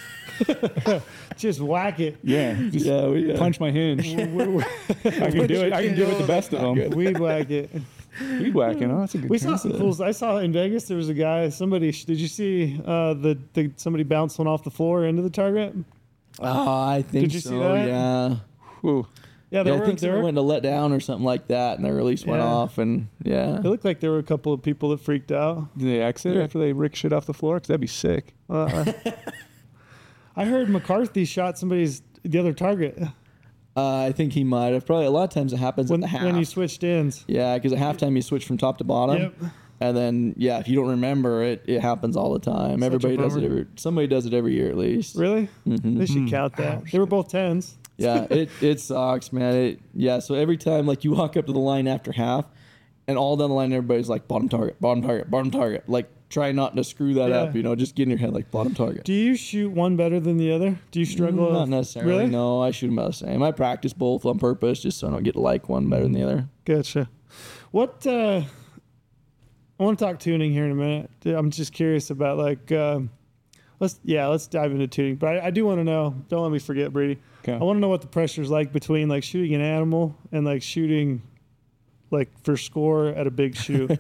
Just whack it. Yeah. Just yeah, we, uh, punch my hinge. I can do it. I can do it the best of them. Weed whack it. Weed whacking. Oh, that's a good We saw term. some fools. I saw in Vegas. There was a guy. Somebody. Did you see uh, the, the somebody bounced one off the floor into the target? Oh, I think Did you so. see that? Yeah. Whew. Yeah, there Yeah, I were. think there someone were went to let down or something like that, and their release went Yeah. off. And yeah. it looked like there were a couple of people that freaked out. Did they exit after they ricochet off the floor? Because that'd be sick. Uh, I heard McCarthy shot somebody's the other target Uh, I think he might have. Probably a lot of times it happens when at the half. when you switched ends. Yeah, because at halftime you switch from top to bottom. Yep. And then, yeah, if you don't remember it, it happens all the time. Such a Everybody does it bummer. every. Somebody does it every year at least. Really? Mhm. They should count that. They were both tens. Yeah, it it sucks, man. It yeah. So every time like you walk up to the line after half, and all down the line everybody's like bottom target, bottom target, bottom target. Like try not to screw that Yeah. up. You know, just get in your head like bottom target. Do you shoot one better than the other? Do you struggle? Not necessarily. Really? No, I shoot them about the same. I practice both on purpose just so I don't get to like one better than the other. Gotcha. What? Uh, I want to talk tuning here in a minute. I'm just curious about like. Um, let's yeah, let's dive into tuning. But I, I do want to know. Don't let me forget, Brady. Okay. I want to know what the pressure's like between like shooting an animal and like shooting, like for score at a big shoot.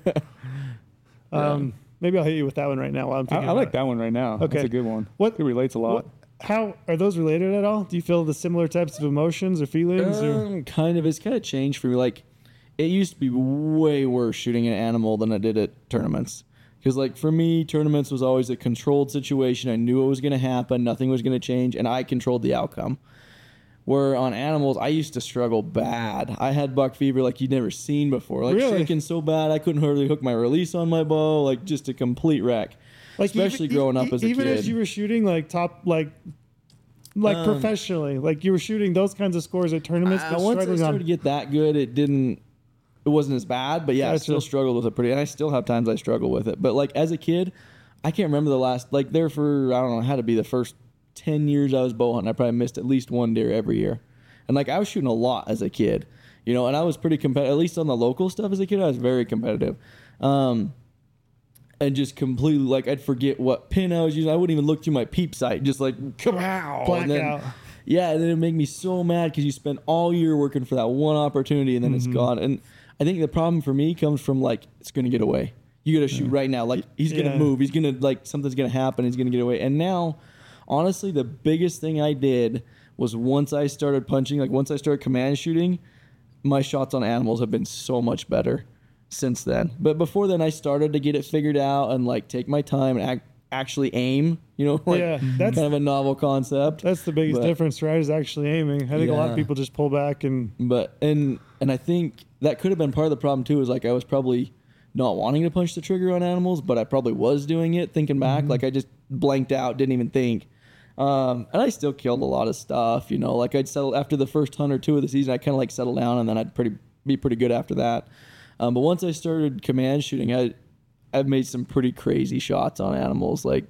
um, maybe I'll hit you with that one right now while I'm I, thinking. I like about that one right now. Okay. That's a good one. What- It relates a it. lot. What, how are those related at all? Do you feel the similar types of emotions or feelings? or? Um, kind of. It's kind of changed for me. Like, it used to be way worse shooting an animal than I did at tournaments. Because, like, for me, tournaments was always a controlled situation. I knew what was going to happen. Nothing was going to change, and I controlled the outcome. Where on animals, I used to struggle bad. I had buck fever like you'd never seen before. Like, Really? shaking so bad, I couldn't hardly hook my release on my bow. Like, just a complete wreck. Like Especially even, growing e- up as a even kid. as you were shooting like top like like Um, professionally, like you were shooting those kinds of scores at tournaments, Uh, but once I struggling started on. to get that good, it didn't. It wasn't as bad, but yeah, I Gotcha. still struggled with it pretty, and I still have times I struggle with it. But like as a kid, I can't remember the last like there for I don't know, it had to be the first ten years I was bow hunting. I probably missed at least one deer every year, and like I was shooting a lot as a kid, you know, and I was pretty competitive. At least on the local stuff as a kid, I was very competitive. Um, and just completely like I'd forget what pin I was using. I wouldn't even look through my peep sight. Just like kapow, Black and then, out. yeah, and then it make me so mad because you spend all year working for that one opportunity and then Mm-hmm. it's gone. And I think the problem for me comes from like it's gonna get away. You gotta shoot right now. Like he's gonna Yeah. move. He's gonna like something's gonna happen. He's gonna get away. And now, honestly, the biggest thing I did was once I started punching, like once I started command shooting, my shots on animals have been so much better since then. But before then, I started to get it figured out and like take my time and act, actually aim. You know, like Yeah, that's- kind of a novel concept. That's the biggest But- difference, right? Is actually aiming. I think a lot Yeah. of people just pull back and But and and I think that could have been part of the problem too. Is like I was probably not wanting to punch the trigger on animals, but I probably was doing it. Thinking back, like I just blanked out, didn't even think. Um, and I still killed a lot of stuff. You know, like I'd settle after the first hunt or two of the season. I kind of like settle down, and then I'd pretty be pretty good after that. Um, but once I started command shooting, I I've made some pretty crazy shots on animals. Like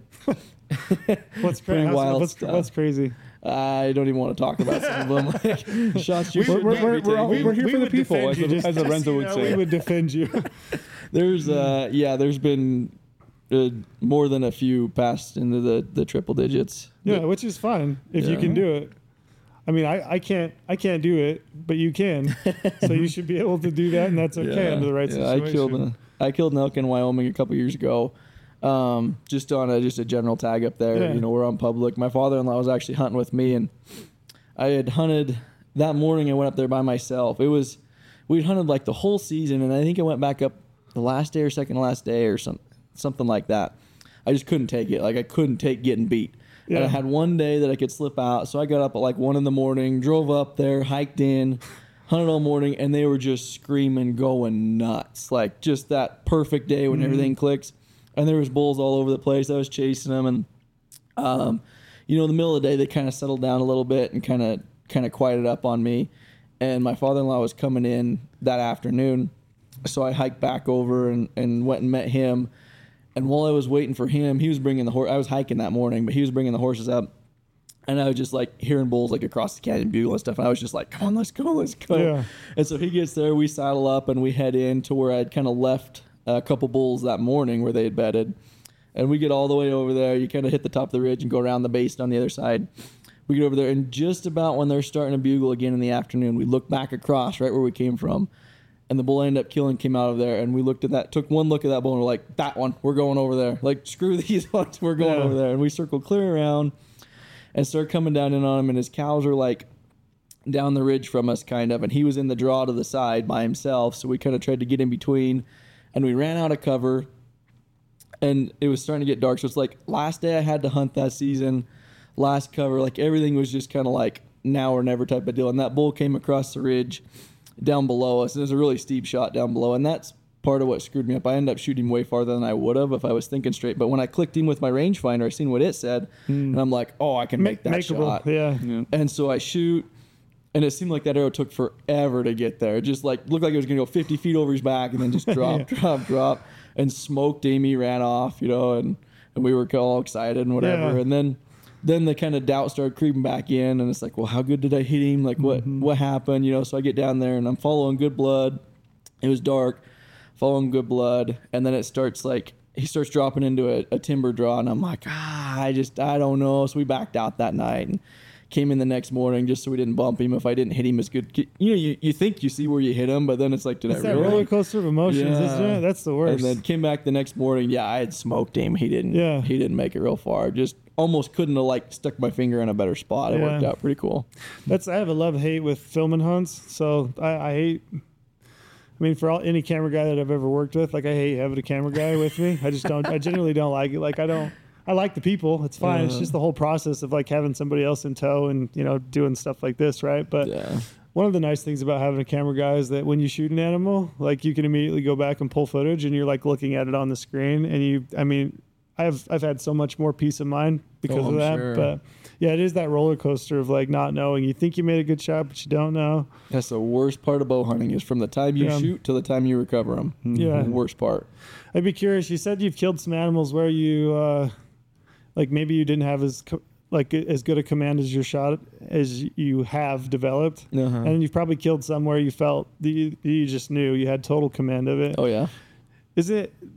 what's Pretty crazy? wild What's, stuff. what's crazy? I don't even want to talk about some of them. Like, shots you We're- should we're- not we're- be we're all- taking. we're here We for the would people, defend as you, the- just- as just Lorenzo so you would know, say. We would defend you. There's uh yeah, there's been uh, more than a few passed into the the triple digits. Yeah, which is fine if you Yeah. can do it. I mean, I, I can't I can't do it, but you can. So you should be able to do that, and that's okay under the right yeah, situation. I killed a, I killed an elk in Wyoming a couple years ago, um, just on a just a general tag up there. Yeah. You know, we're on public. My father-in-law was actually hunting with me, and I had hunted that morning. I went up there by myself. It was we'd hunted like the whole season, and I think I went back up the last day or second to last day or some something like that. I just couldn't take it. Like I couldn't take getting beat. And Yeah. I had one day that I could slip out, so I got up at like one in the morning, drove up there, hiked in, hunted all morning, and they were just screaming, going nuts. Like just that perfect day when everything clicks. And there was bulls all over the place. I was chasing them, and um, you know, in the middle of the day, they kind of settled down a little bit and kind of kind of quieted up on me. And my father-in-law was coming in that afternoon, so I hiked back over and, and went and met him. And while I was waiting for him, he was bringing the horse. I was hiking that morning, but he was bringing the horses up. And I was just like hearing bulls like across the canyon bugle and stuff. And I was just like, come on, let's go, let's go. Yeah. And so he gets there, we saddle up, and we head in to where I'd kind of left a couple bulls that morning where they had bedded. And we get all the way over there. You kind of hit the top of the ridge and go around the base on the other side. We get over there, and just about when they're starting to bugle again in the afternoon, we look back across right where we came from. And the bull I ended up killing came out of there, and we looked at that, took one look at that bull, and we're like, that one, we're going over there. Like, screw these ones, we're going Yeah. over there. And we circled clear around and started coming down in on him, and his cows are like down the ridge from us, kind of, and he was in the draw to the side by himself, so we kind of tried to get in between, and we ran out of cover, and it was starting to get dark. So it's like last day I had to hunt that season, last cover, like everything was just kind of like now or never type of deal. And that bull came across the ridge down below us, and there's a really steep shot down below, and that's part of what screwed me up. I ended up shooting way farther than I would have if I was thinking straight. But when I clicked in with my rangefinder, I seen what it said, and I'm like, oh, I can make that Makeable, shot. yeah. Yeah. And so I shoot, and it seemed like that arrow took forever to get there. It just like looked like it was gonna go fifty feet over his back, and then just drop, drop, drop, and smoked Amy, ran off, you know, and, and we were all excited and whatever. Yeah. And then then the kind of doubt started creeping back in, and it's like, well, how good did I hit him? Like what what happened? You know, so I get down there and I'm following Good Blood. It was dark, following Good Blood, and then it starts like he starts dropping into a, a timber draw, and I'm like, ah, I just I don't know. So we backed out that night and came in the next morning just so we didn't bump him if I didn't hit him as good. You know, you, you think you see where you hit him, but then it's like, did It's I that really? roller coaster of emotions, isn't it? That's the worst. And then came back the next morning. Yeah, I had smoked him. He didn't. Yeah. He didn't make it real far. Just almost couldn't have like stuck my finger in a better spot. It Yeah. worked out pretty cool. That's I have a love hate with filming hunts. So I, I hate. I mean, for all, any camera guy that I've ever worked with, like I hate having a camera guy with me. I just don't. I genuinely don't like it. Like I don't. I like the people. It's fine. It's Uh. just the whole process of like having somebody else in tow and you know doing stuff like this, right? But Yeah. one of the nice things about having a camera guy is that when you shoot an animal, like you can immediately go back and pull footage, and you're like looking at it on the screen, and you. I mean, I've I've had so much more peace of mind because Oh, of I'm that. sure. But yeah, it is that roller coaster of like not knowing. You think you made a good shot, but you don't know. That's the worst part of bow hunting is from the time you Yeah. shoot till the time you recover them. Yeah. The worst part. I'd be curious. You said you've killed some animals where you, uh, like maybe you didn't have as co- like as good a command as your shot as you have developed, Uh-huh. and you've probably killed some where you felt that you, you just knew you had total command of it. Oh yeah. Is it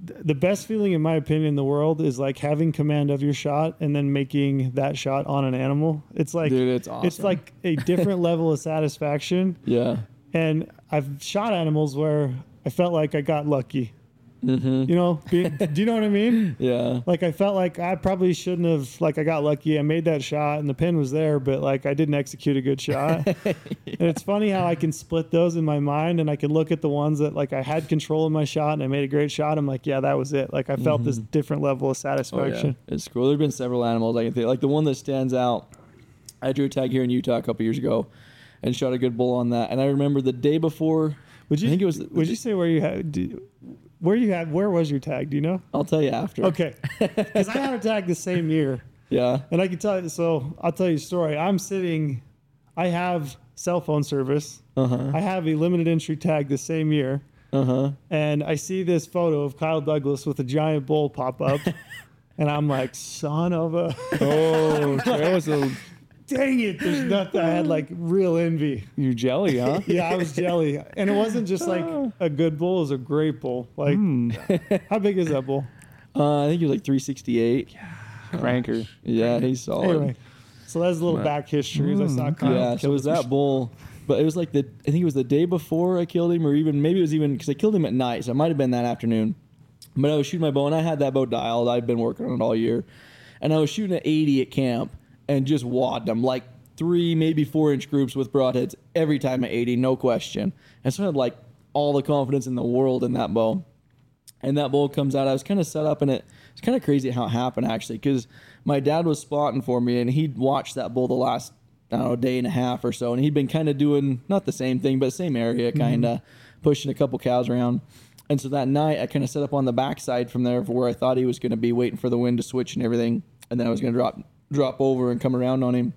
the best feeling, in my opinion, in the world is like having command of your shot and then making that shot on an animal. It's like, Dude, it's awesome. It's like a different level of satisfaction. Yeah. And I've shot animals where I felt like I got lucky. Mm-hmm. You know, be, do you know what I mean? Yeah. Like I felt like I probably shouldn't have, like I got lucky. I made that shot and the pin was there, but like I didn't execute a good shot. yeah. And it's funny how I can split those in my mind and I can look at the ones that like I had control of my shot and I made a great shot. I'm like, yeah, that was it. Like I felt Mm-hmm. this different level of satisfaction. Oh, yeah. It's cool. There've been several animals I can think. Like the one that stands out, I drew a tag here in Utah a couple years ago and shot a good bull on that. And I remember the day before, Would you, I think it was, would you say where you had, do, where you had, where was your tag? Do you know? I'll tell you after. Okay. Because I had a tag the same year. Yeah. And I can tell you, so I'll tell you a story. I'm sitting, I have cell phone service. Uh-huh. I have a limited entry tag the same year. Uh-huh. And I see this photo of Kyle Douglas with a giant bull pop up. and I'm like, son of a, Oh, that was a dang it. There's nothing. I had like real envy. you jelly, huh? Yeah, I was jelly. And it wasn't just like a good bull, it was a great bull. Like, how big is that bull? Uh, I think he was like three sixty-eight. Cranker. Yeah, he's solid. Anyway, so that's a little back history as I saw Kyle. Yeah, so it was that bull, but it was like the I think it was the day before I killed him, or even maybe it was even because I killed him at night, so it might have been that afternoon. But I was shooting my bow, and I had that bow dialed. I'd been working on it all year, and I was shooting at eighty at camp, and just wadded them like three, maybe four inch groups with broadheads every time at eighty, no question. And so I had like all the confidence in the world in that bow. And that bull comes out. I was kind of set up, and it it's kind of crazy how it happened actually, because my dad was spotting for me, and he'd watched that bull the last I don't know day and a half or so, and he'd been kind of doing not the same thing, but same area, kind of mm-hmm. pushing a couple cows around. And so that night, I kind of set up on the backside from there, for where I thought he was going to be, waiting for the wind to switch and everything, and then I was going to drop drop over and come around on him.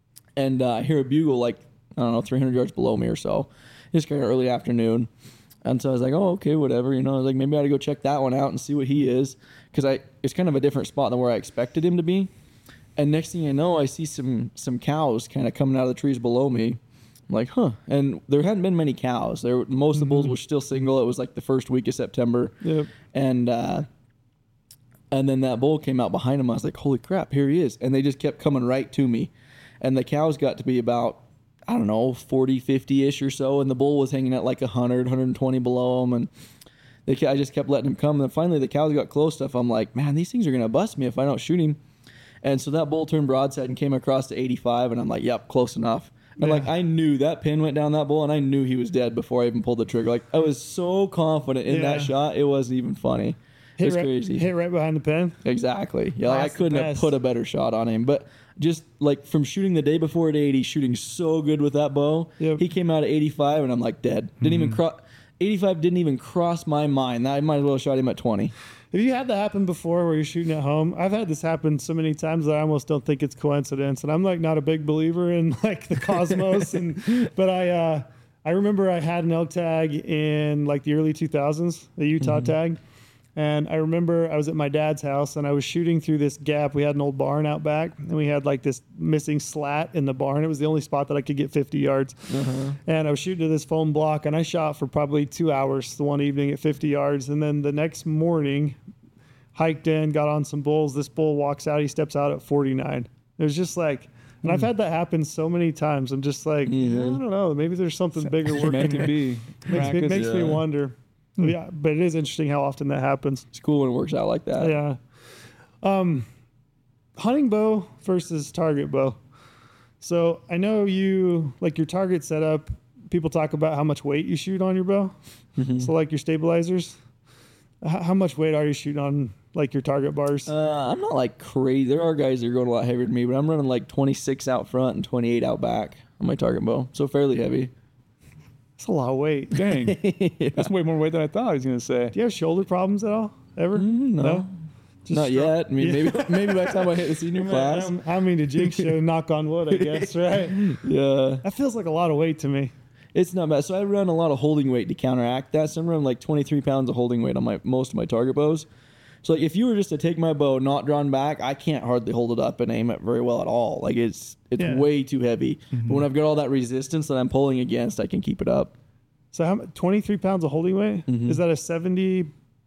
And uh, I hear a bugle like I don't know three hundred yards below me or so. It's kind of early afternoon. And so I was like, oh, okay, whatever. You know, I was like, maybe I ought to go check that one out and see what he is. Because I it's kind of a different spot than where I expected him to be. And next thing I know, I see some some cows kind of coming out of the trees below me. I'm like, huh. And there hadn't been many cows. There, most of the bulls were still single. It was like the first week of September. Yep. And uh, and then that bull came out behind him. I was like, holy crap, here he is. And they just kept coming right to me. And the cows got to be about, I don't know, forty, fifty-ish or so, and the bull was hanging at like one hundred, one twenty below him, and they, I just kept letting him come, and then finally the cows got close enough. I'm like, man, these things are going to bust me if I don't shoot him. And so that bull turned broadside and came across to eighty-five, and I'm like, yep, close enough. And Yeah. like, I knew that pin went down that bull, and I knew he was dead before I even pulled the trigger. Like, I was so confident in Yeah. that shot, it wasn't even funny. It Hit was right, crazy. hit right behind the pen. Exactly. Yeah, like, I That's the couldn't have best. put a better shot on him. But just like from shooting the day before at eighty, shooting so good with that bow, Yep. he came out at eighty-five, and I'm like dead. Didn't even cross. eighty-five didn't even cross my mind. I might as well have shot him at twenty. Have you had that happen before where you're shooting at home? I've had this happen so many times that I almost don't think it's coincidence. And I'm like not a big believer in like the cosmos. and But I uh, I remember I had an elk tag in like the early two thousands, the Utah tag. And I remember I was at my dad's house and I was shooting through this gap. We had an old barn out back and we had like this missing slat in the barn. It was the only spot that I could get fifty yards. Uh-huh. And I was shooting to this foam block and I shot for probably two hours the one evening at fifty yards. And then the next morning, hiked in, got on some bulls. This bull walks out. He steps out at forty-nine. It was just like, and I've had that happen so many times. I'm just like, Yeah. I don't know. Maybe there's something bigger Meant working. to be. Makes me, Practice. makes me Yeah. wonder. Yeah, but it is interesting how often that happens. It's cool when it works out like that. Yeah. Um, hunting bow versus target bow. So I know you like your target setup. People talk about how much weight you shoot on your bow. Mm-hmm. So like your stabilizers. H- how much weight are you shooting on like your target bars? Uh, I'm not like crazy. There are guys that are going a lot heavier than me, but I'm running like twenty-six out front and twenty-eight out back on my target bow. So fairly heavy. That's a lot of weight. Do Dang. Yeah. That's way more weight than I thought I was going to say. you have shoulder problems at all? Ever? Mm, no. Just Not strong- yet. I mean, Yeah. maybe maybe by the time I hit the senior class. I'm, I mean, to jinx you, knock on wood, I guess, right? Yeah. That feels like a lot of weight to me. It's not bad. So I run a lot of holding weight to counteract that. So I'm running like twenty-three pounds of holding weight on my most of my target bows. So like if you were just to take my bow not drawn back, I can't hardly hold it up and aim it very well at all. Like it's it's Yeah. way too heavy. But when I've got all that resistance that I'm pulling against, I can keep it up. So how mu- twenty-three pounds of holding weight? Mhm. Is that a seventy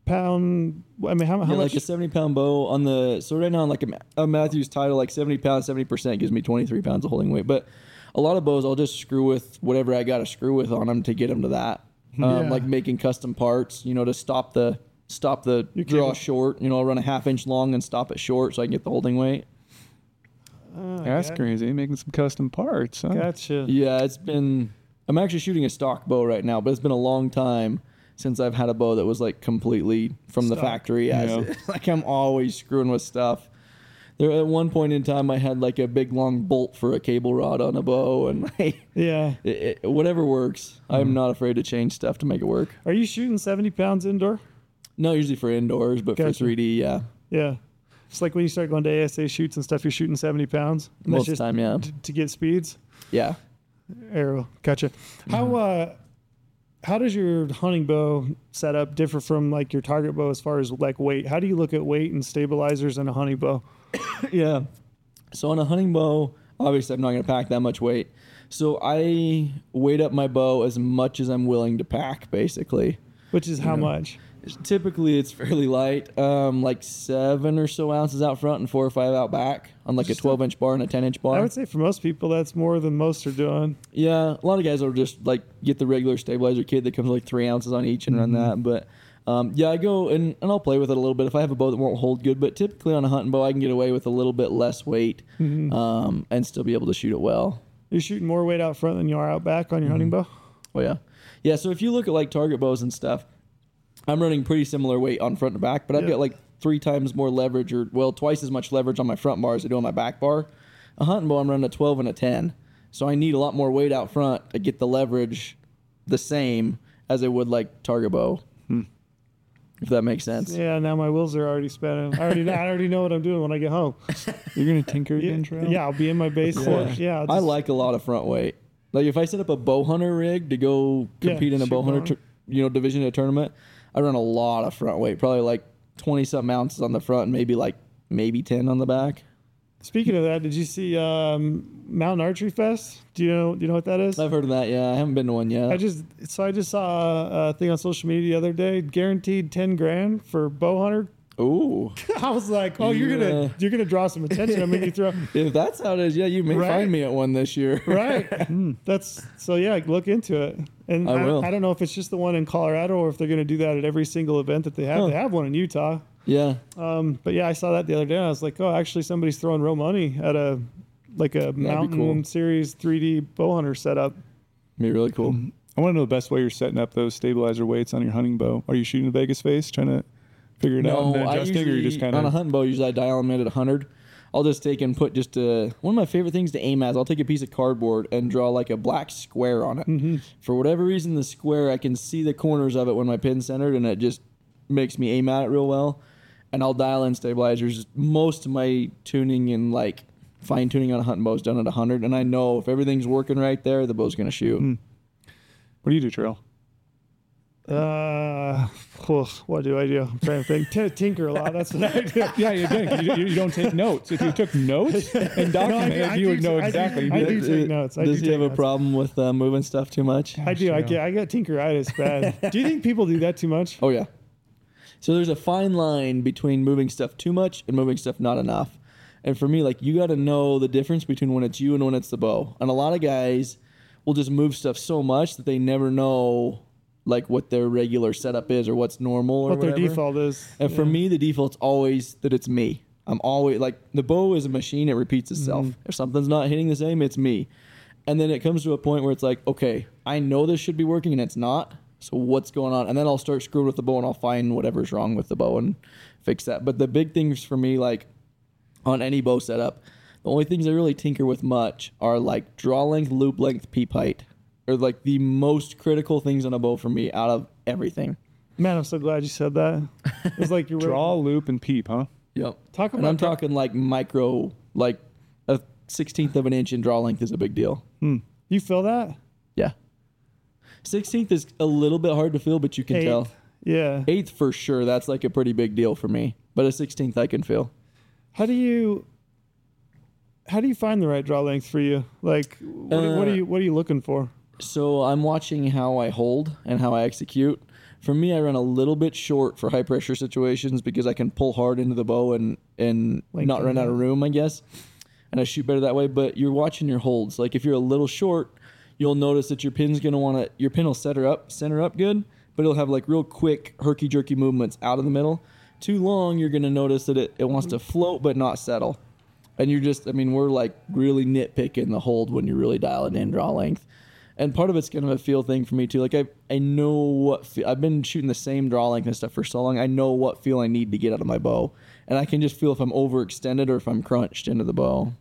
pound. I mean, how, how yeah, much? like a seventy pound bow on the. So right now, on like a, Ma- a Matthews title, like seventy pounds, seventy percent gives me twenty-three pounds of holding weight. But a lot of bows, I'll just screw with whatever I got to screw with on them to get them to that. Um, Yeah. Like making custom parts, you know, to stop the stop the You draw can- short. You know, I'll run a half inch long and stop it short so I can get the holding weight. Oh, That's got- crazy. Making some custom parts. Huh? Gotcha. Yeah, it's been. I'm actually shooting a stock bow right now, but it's been a long time since I've had a bow that was like completely from the Stock. factory. As Yeah. like I'm always screwing with stuff. There at one point in time, I had like a big long bolt for a cable rod on a bow, and like, Yeah. it, it, whatever works. I'm not afraid to change stuff to make it work. Are you shooting seventy pounds indoor? No, usually for indoors, but for Gotcha. three D, yeah, Yeah. It's like when you start going to A S A shoots and stuff, you're shooting seventy pounds. And most that's of the time, yeah, t- to get speeds. yeah. Arrow. Gotcha. How uh how does your hunting bow setup differ from like your target bow as far as like weight? How do you look at weight and stabilizers in a hunting bow? Yeah. So on a hunting bow, obviously I'm not going to pack that much weight. So I weight up my bow as much as I'm willing to pack, basically. Which is how much? Typically it's fairly light, um, like seven or so ounces out front and four or five out back on like a twelve inch bar and a ten inch bar. I would say for most people that's more than most are doing. Yeah, a lot of guys will just like get the regular stabilizer kit that comes with like three ounces on each and run that. But um, yeah, I go and, and I'll play with it a little bit if I have a bow that won't hold good. But typically on a hunting bow, I can get away with a little bit less weight um, and still be able to shoot it well. You're shooting more weight out front than you are out back on your hunting bow? Oh yeah, yeah. So if you look at like target bows and stuff, I'm running pretty similar weight on front to back, but I've Yeah. got like three times more leverage, or well, twice as much leverage on my front bar as I do on my back bar. A hunting bow, I'm running a twelve and a ten, so I need a lot more weight out front to get the leverage the same as I would like target bow. If that makes sense. Yeah, now my wheels are already spinning. I already know, I already know what I'm doing when I get home. You're gonna tinker Yeah, again, Trail? yeah, I'll be in my base course. Yeah, I'll I just- like a lot of front weight. Like if I set up a bow hunter rig to go Yeah, compete in a shoot bow bow hunter, hunter. tur- you know, division at a tournament, I run a lot of front weight, probably like twenty something ounces on the front and maybe like maybe ten on the back. Speaking of that, did you see um, Mountain Archery Fest? Do you know? Do you know what that is? I've heard of that. Yeah, I haven't been to one yet. I just so I just saw a thing on social media the other day. Guaranteed ten grand for bow hunter. Ooh, I was like, oh, you're Yeah. gonna you're gonna draw some attention. I mean, you throw if that's how it is, yeah, you may Right. find me at one this year. right. That's so yeah. Look into it. And I I, will. I don't know if it's just the one in Colorado or if they're gonna do that at every single event that they have. Huh. They have one in Utah. Yeah, Um, but yeah, I saw that the other day. And I was like, oh, actually, somebody's throwing real money at a like a Mountain cool. Series three D bow hunter setup. be really cool. I want to know the best way you're setting up those stabilizer weights on your hunting bow. Are you shooting a Vegas face, trying to figure it out No, and then I adjusting, or you usually just kind on a of hunting bow. Usually I dial them in at one hundred. I'll just take and put just a one of my favorite things to aim at. Is I'll take a piece of cardboard and draw like a black square on it. Mm-hmm. For whatever reason, the square I can see the corners of it when my pin's centered, and it just makes me aim at it real well. And I'll dial in stabilizers. Most of my tuning and like fine tuning on a hunting bow is done at one hundred, and I know if everything's working right there, the bow's gonna shoot. what do you do, Trail? Uh, oh, what do I do? I'm trying to think. T- tinker a lot. That's what I do. Yeah, you did. You, you don't take notes. If you took notes and documented, I you do- would know I do- exactly. I You'd be do like, take notes. I Does do he take have a notes. problem with uh, moving stuff too much? I do. I get. I get tinkeritis bad. Do you think people do that too much? Oh yeah. So there's a fine line between moving stuff too much and moving stuff not enough. And for me, like you got to know the difference between when it's you and when it's the bow. And a lot of guys will just move stuff so much that they never know like what their regular setup is or what's normal or What their whatever. default is. And for me, the default's always that it's me. I'm always like the bow is a machine; it repeats itself. If something's not hitting the same, it's me. And then it comes to a point where it's like, okay, I know this should be working and it's not. So what's going on? And then I'll start screwing with the bow and I'll find whatever's wrong with the bow and fix that. But the big things for me, like on any bow setup, the only things I really tinker with much are like draw length, loop length, peep height, are like the most critical things on a bow for me out of everything. Man, I'm so glad you said that. It's like you're draw, loop, and peep, huh? Yep. Talk And about I'm draw- talking like micro, like a sixteenth of an inch in draw length is a big deal. You feel that? Yeah. sixteenth is a little bit hard to feel, but you can Eighth. tell. Yeah. Eighth for sure. That's like a pretty big deal for me. But a sixteenth I can feel. How do you? How do you find the right draw length for you? Like, what, what are Uh, you? What are you looking for? So I'm watching how I hold and how I execute. For me, I run a little bit short for high pressure situations because I can pull hard into the bow and and Like not run out of room, I guess. And I shoot better that way. But you're watching your holds. Like if you're a little short, you'll notice that your pin's gonna want to your pin will center up center up good, but it'll have like real quick herky jerky movements out of the middle. Too long, you're gonna notice that it, it wants to float but not settle. And you're just, I mean, we're like really nitpicking the hold when you're really dialing in draw length. And part of it's kind of a feel thing for me too. Like I, I know what fe- I've been shooting the same draw length and stuff for so long. I know what feel I need to get out of my bow, and I can just feel if I'm overextended or if I'm crunched into the bow.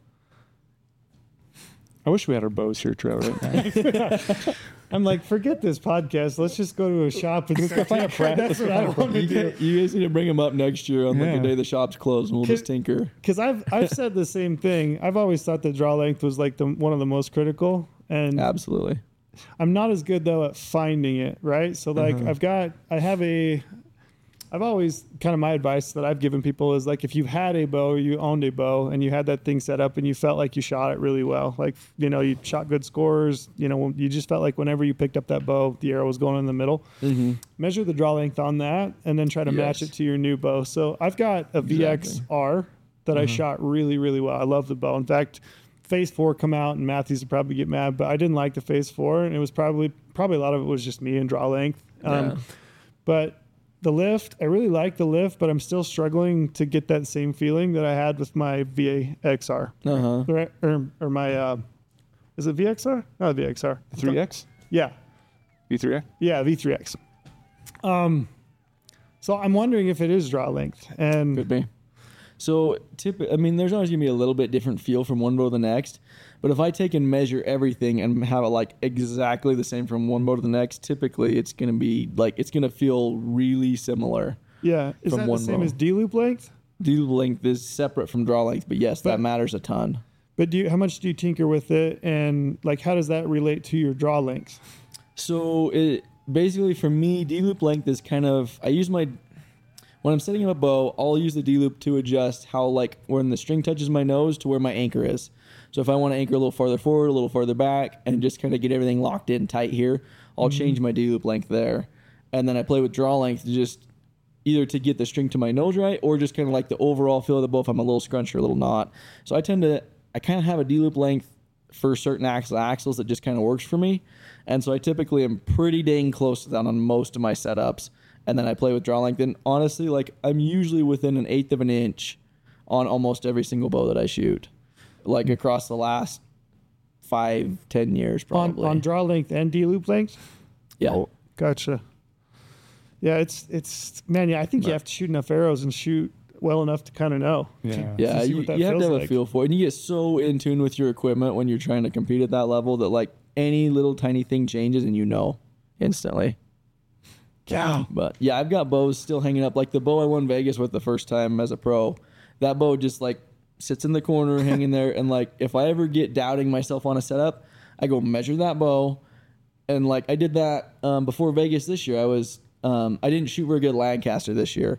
I wish we had our bows here, Trevor. Right now. I'm like, forget this podcast. Let's just go to a shop and Let's go find a practice. That's what I want to You, do. guys- you guys need to bring them up next year on like Yeah. the day the shop's closed, and we'll Can- just tinker. Because I've I've said the same thing. I've always thought that draw length was like the one of the most critical, and Absolutely. I'm not as good though at finding it. Right. So like Uh-huh. I've got I have a. I've always kind of my advice that I've given people is like if you've had a bow, you owned a bow, and you had that thing set up, and you felt like you shot it really well, like you know you shot good scores, you know you just felt like whenever you picked up that bow, the arrow was going in the middle. Mm-hmm. Measure the draw length on that, and then try to match Yes. it to your new bow. So I've got a V X R that I shot really really well. I love the bow. In fact, Phase Four come out, and Matthews would probably get mad, but I didn't like the Phase Four, and it was probably probably a lot of it was just me and draw length. Um, Yeah. But the lift, I really like the lift, but I'm still struggling to get that same feeling that I had with my V X R. Uh huh. Or, or, or my, uh, is it V X R? No, V X R. three X? Yeah. V three X? Yeah, V three X. Um, so I'm wondering if it is draw length. And Could be. So, tip, I mean, there's always going to be a little bit different feel from one bow to the next. But if I take and measure everything and have it like exactly the same from one bow to the next, typically it's going to be like, it's going to feel really similar. yeah, is From that the one same bow. as D loop length? D length is separate from draw length, but yes, But- that matters a ton. But do you, how much do you tinker with it? And like, how does that relate to your draw length? So it basically for me, D loop length is kind of I use my when I'm setting up a bow, I'll use the D loop to adjust how like when the string touches my nose to where my anchor is. So if I want to anchor a little farther forward, a little farther back, and just kind of get everything locked in tight here, I'll Mm-hmm. change my D loop length there, and then I play with draw length to just either to get the string to my nose right or just kind of like the overall feel of the bow if I'm a little scrunch or a little not. So I tend to I kind of have a D loop length for certain axle axles that just kind of works for me. And so I typically am pretty dang close to that on most of my setups. And then I play with draw length. And honestly, like I'm usually within an eighth of an inch on almost every single bow that I shoot, like across the last five, ten years On, probably. on draw length and D loop length? yeah. Oh, Gotcha. Yeah, it's it's man. Yeah, I think you have to shoot enough arrows and shoot well enough to kind of know. Yeah. Yeah, see you, what that you have to feels have like. a feel for it. And you get so in tune with your equipment when you're trying to compete at that level that like any little tiny thing changes and you know instantly. Yeah. But yeah, I've got bows still hanging up. Like the bow I won Vegas with the first time as a pro, that bow just like sits in the corner hanging there. And like if I ever get doubting myself on a setup, I go measure that bow. And like I did that um, before Vegas this year. I was um, I didn't shoot very good Lancaster this year,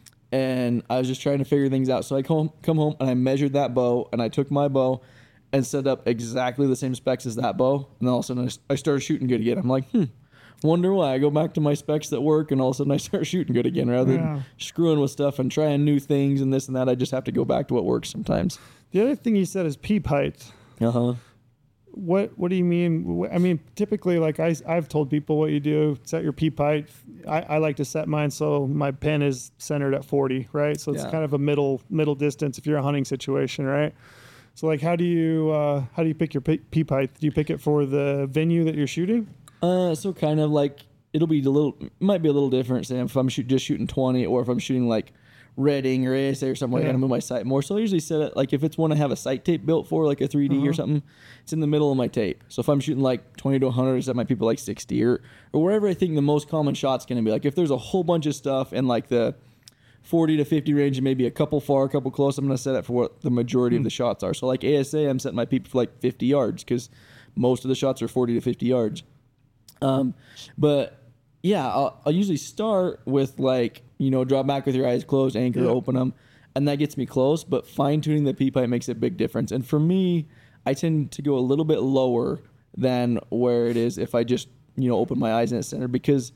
and I was just trying to figure things out. So I come come home and I measured that bow, and I took my bow and set up exactly the same specs as that bow. And then all of a sudden I s- I started shooting good again. I'm like, hmm, wonder why. I go back to my specs that work, and all of a sudden I start shooting good again. Rather than Yeah. screwing with stuff and trying new things and this and that, I just have to go back to what works sometimes. The other thing you said is peep height. Uh huh. What what do you mean? Wh- I mean, typically, like I I've told people what you do. Set your peep height. I, I like to set mine so my pen is centered at forty, right? So it's Yeah. kind of a middle middle distance if you're a hunting situation, right? So like, how do you uh, how do you pick your pe- peep height? Do you pick it for the venue that you're shooting? Uh, so kind of like it'll be a little, might be a little different. Say if I'm shoot, just shooting twenty, or if I'm shooting like Redding or A S A or something, like Yeah. I gotta move my sight more. So I usually set it like if it's one I have a sight tape built for, like a three D or something, it's in the middle of my tape. So if I'm shooting like twenty to one hundred, I set my people like sixty or or wherever I think the most common shot's gonna be. Like if there's a whole bunch of stuff in like the forty to fifty range and maybe a couple far, a couple close, I'm gonna set it for what the majority of the shots are. So like A S A, I'm setting my peep for like fifty yards because most of the shots are forty to fifty yards. Um, but yeah, I'll, I'll usually start with like, you know, drop back with your eyes closed, anchor, Yeah. open them, and that gets me close. But fine tuning the peep height makes a big difference. And for me, I tend to go a little bit lower than where it is if I just, you know, open my eyes in the center, because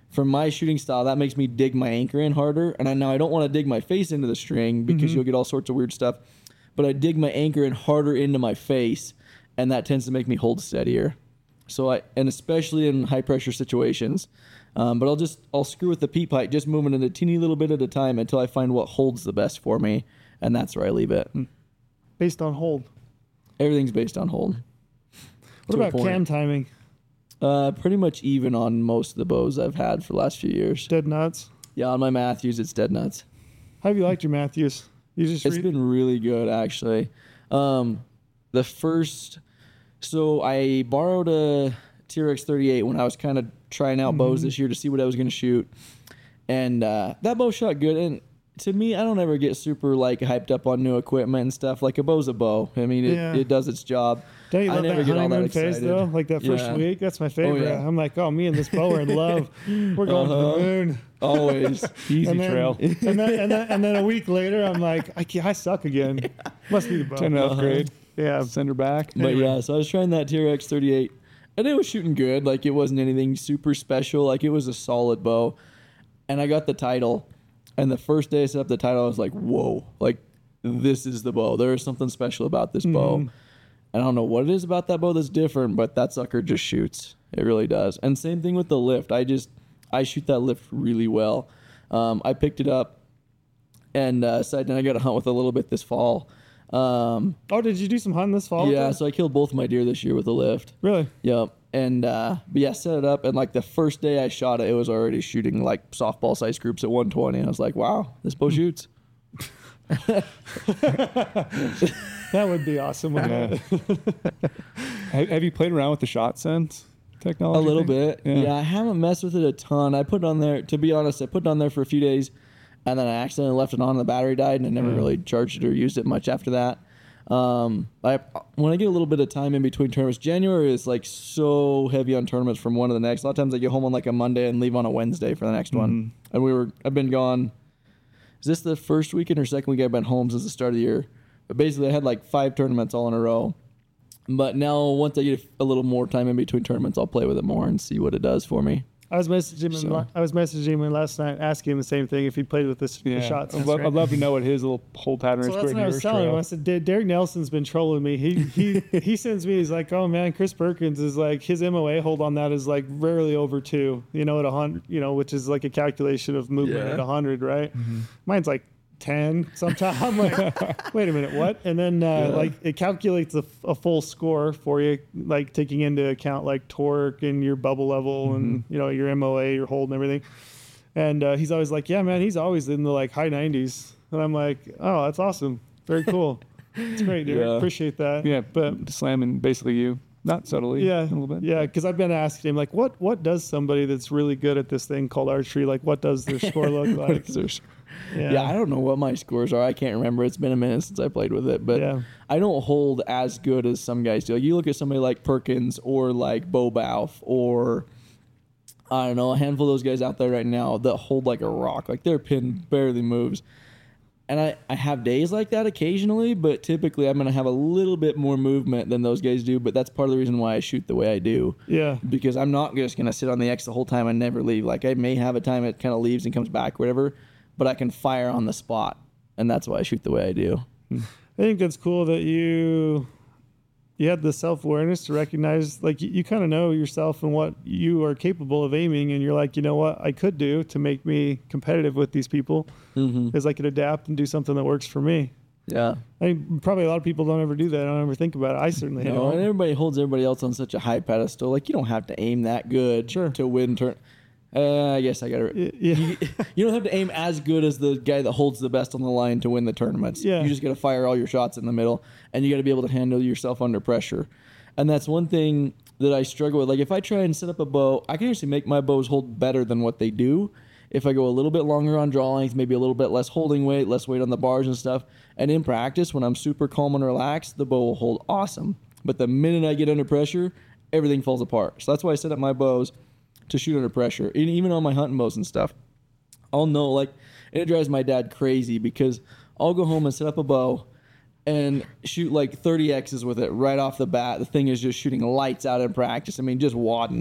for my shooting style, that makes me dig my anchor in harder. And I now I don't want to dig my face into the string because Mm-hmm. you'll get all sorts of weird stuff. But I dig my anchor in harder into my face, and that tends to make me hold steadier. So I, and especially in high pressure situations. Um, but I'll just, I'll screw with the peat pipe, just moving it a teeny little bit at a time until I find what holds the best for me. And that's where I leave it. Based on hold. Everything's based on hold. What To a about point. cam timing? Uh, pretty much even on most of the bows I've had for the last few years. Dead nuts. Yeah, on my Matthews, it's dead nuts. How have you liked your Matthews? You just It's read- been really good, actually. Um, the first, so I borrowed a T R X thirty-eight when I was kind of trying out bows this year to see what I was going to shoot, and uh, that bow shot good. And to me, I don't ever get super like hyped up on new equipment and stuff. Like a bow's a bow. I mean, it, Yeah. it does its job. Don't you I love never that get all that honeymoon phase excited. though? Like that first Yeah. week, that's my favorite. yeah. I'm like, oh, me and this bow are in love. We're going Uh-huh. to the moon. Always. Easy And then, trail. and then, and then and then a week later, I'm like, I, can't, I suck again. Must be the bow. ten to upgrade. Yeah. Send her back. But Anyway. yeah, so I was trying that T R X thirty-eight, and it was shooting good. Like it wasn't anything super special. Like it was a solid bow, and I got the title. And the first day I set up the title, I was like, "Whoa! Like this is the bow. There is something special about this bow." Mhm. I don't know what it is about that bow that's different, but that sucker just shoots. It really does. And same thing with the lift. I just I shoot that lift really well. Um, I picked it up, and uh, decided I got to hunt with a little bit this fall. Um, Oh, did you do some hunting this fall? with yeah, it? so I killed both my deer this year with the lift. Really? Yep. And uh but yeah, set it up, and like the first day I shot it, it was already shooting like softball size groups at one twenty. I was like, wow, this bow shoots. That would be awesome. wouldn't Yeah. it? have, have you played around with the shot sense A technology? little thing? bit. Yeah. Yeah. I haven't messed with it a ton. I put it on there, to be honest, I put it on there for a few days, and then I accidentally left it on and the battery died, and I never Mm. really charged it or used it much after that. Um, I when I get a little bit of time in between tournaments, January is like so heavy on tournaments from one to the next. A lot of times I get home on like a Monday and leave on a Wednesday for the next one. Mhm. And we were I've been gone. Is this the first weekend or second week I've been home since the start of the year? But basically, I had like five tournaments all in a row. But now, once I get a little more time in between tournaments, I'll play with it more and see what it does for me. I was messaging him. So- I was messaging him last night, asking him the same thing if he played with this Yeah. the shot I'd, sense, love, right? I'd love to know what his little whole pattern So is. that's compared what to I was yours, telling him. Trail. I said, "Der- Derek Nelson's been trolling me. He he he sends me. He's like, oh man, Chris Perkins is like his M O A hold on that is like rarely over two. You know, at a hundred. You know, which is like a calculation of movement Yeah. at a hundred, right? Mm-hmm. Mine's like ten sometimes. I'm like, wait a minute, what? And then uh, Yeah. like it calculates a, a full score for you, like taking into account like torque and your bubble level and Mm-hmm. you know your M O A, your hold and everything. And uh, he's always like, yeah, man, he's always in the like high nineties. And I'm like, oh, that's awesome. Very cool. It's great, dude. Yeah. Appreciate that. Yeah, But but slamming basically you, not subtly. yeah, a little bit. yeah, because I've been asking him like, what what does somebody that's really good at this thing called archery, like, what does their score look like? Yeah. yeah, I don't know what my scores are. I can't remember. It's been a minute since I played with it, but Yeah. I don't hold as good as some guys do. Like, you look at somebody like Perkins or like Bo Bauf or I don't know, a handful of those guys out there right now that hold like a rock. Like their pin barely moves. And I, I have days like that occasionally, but typically I'm going to have a little bit more movement than those guys do. But that's part of the reason why I shoot the way I do. Yeah. Because I'm not just going to sit on the X the whole time and never leave. Like I may have a time it kind of leaves and comes back, whatever, but I can fire on the spot. And that's why I shoot the way I do. I think it's cool that you you had the self-awareness to recognize, like, you, you kind of know yourself and what you are capable of aiming, and you're like, you know what I could do to make me competitive with these people Mm-hmm. is I could adapt and do something that works for me. Yeah. I mean, probably a lot of people don't ever do that. I don't ever think about it. I certainly No, and don't. everybody holds everybody else on such a high pedestal. Like you don't have to aim that good Sure. to win turn. Uh, I guess I got to. Y- Yeah. You don't have to aim as good as the guy that holds the best on the line to win the tournaments. Yeah. You just got to fire all your shots in the middle, and you got to be able to handle yourself under pressure. And that's one thing that I struggle with. Like if I try and set up a bow, I can actually make my bows hold better than what they do. If I go a little bit longer on draw length, maybe a little bit less holding weight, less weight on the bars and stuff. And in practice, when I'm super calm and relaxed, the bow will hold awesome. But the minute I get under pressure, everything falls apart. So that's why I set up my bows to shoot under pressure. And even on my hunting bows and stuff, I'll know, like, and it drives my dad crazy because I'll go home and set up a bow and shoot like thirty X's with it right off the bat. The thing is just shooting lights out in practice. I mean, just wadding up.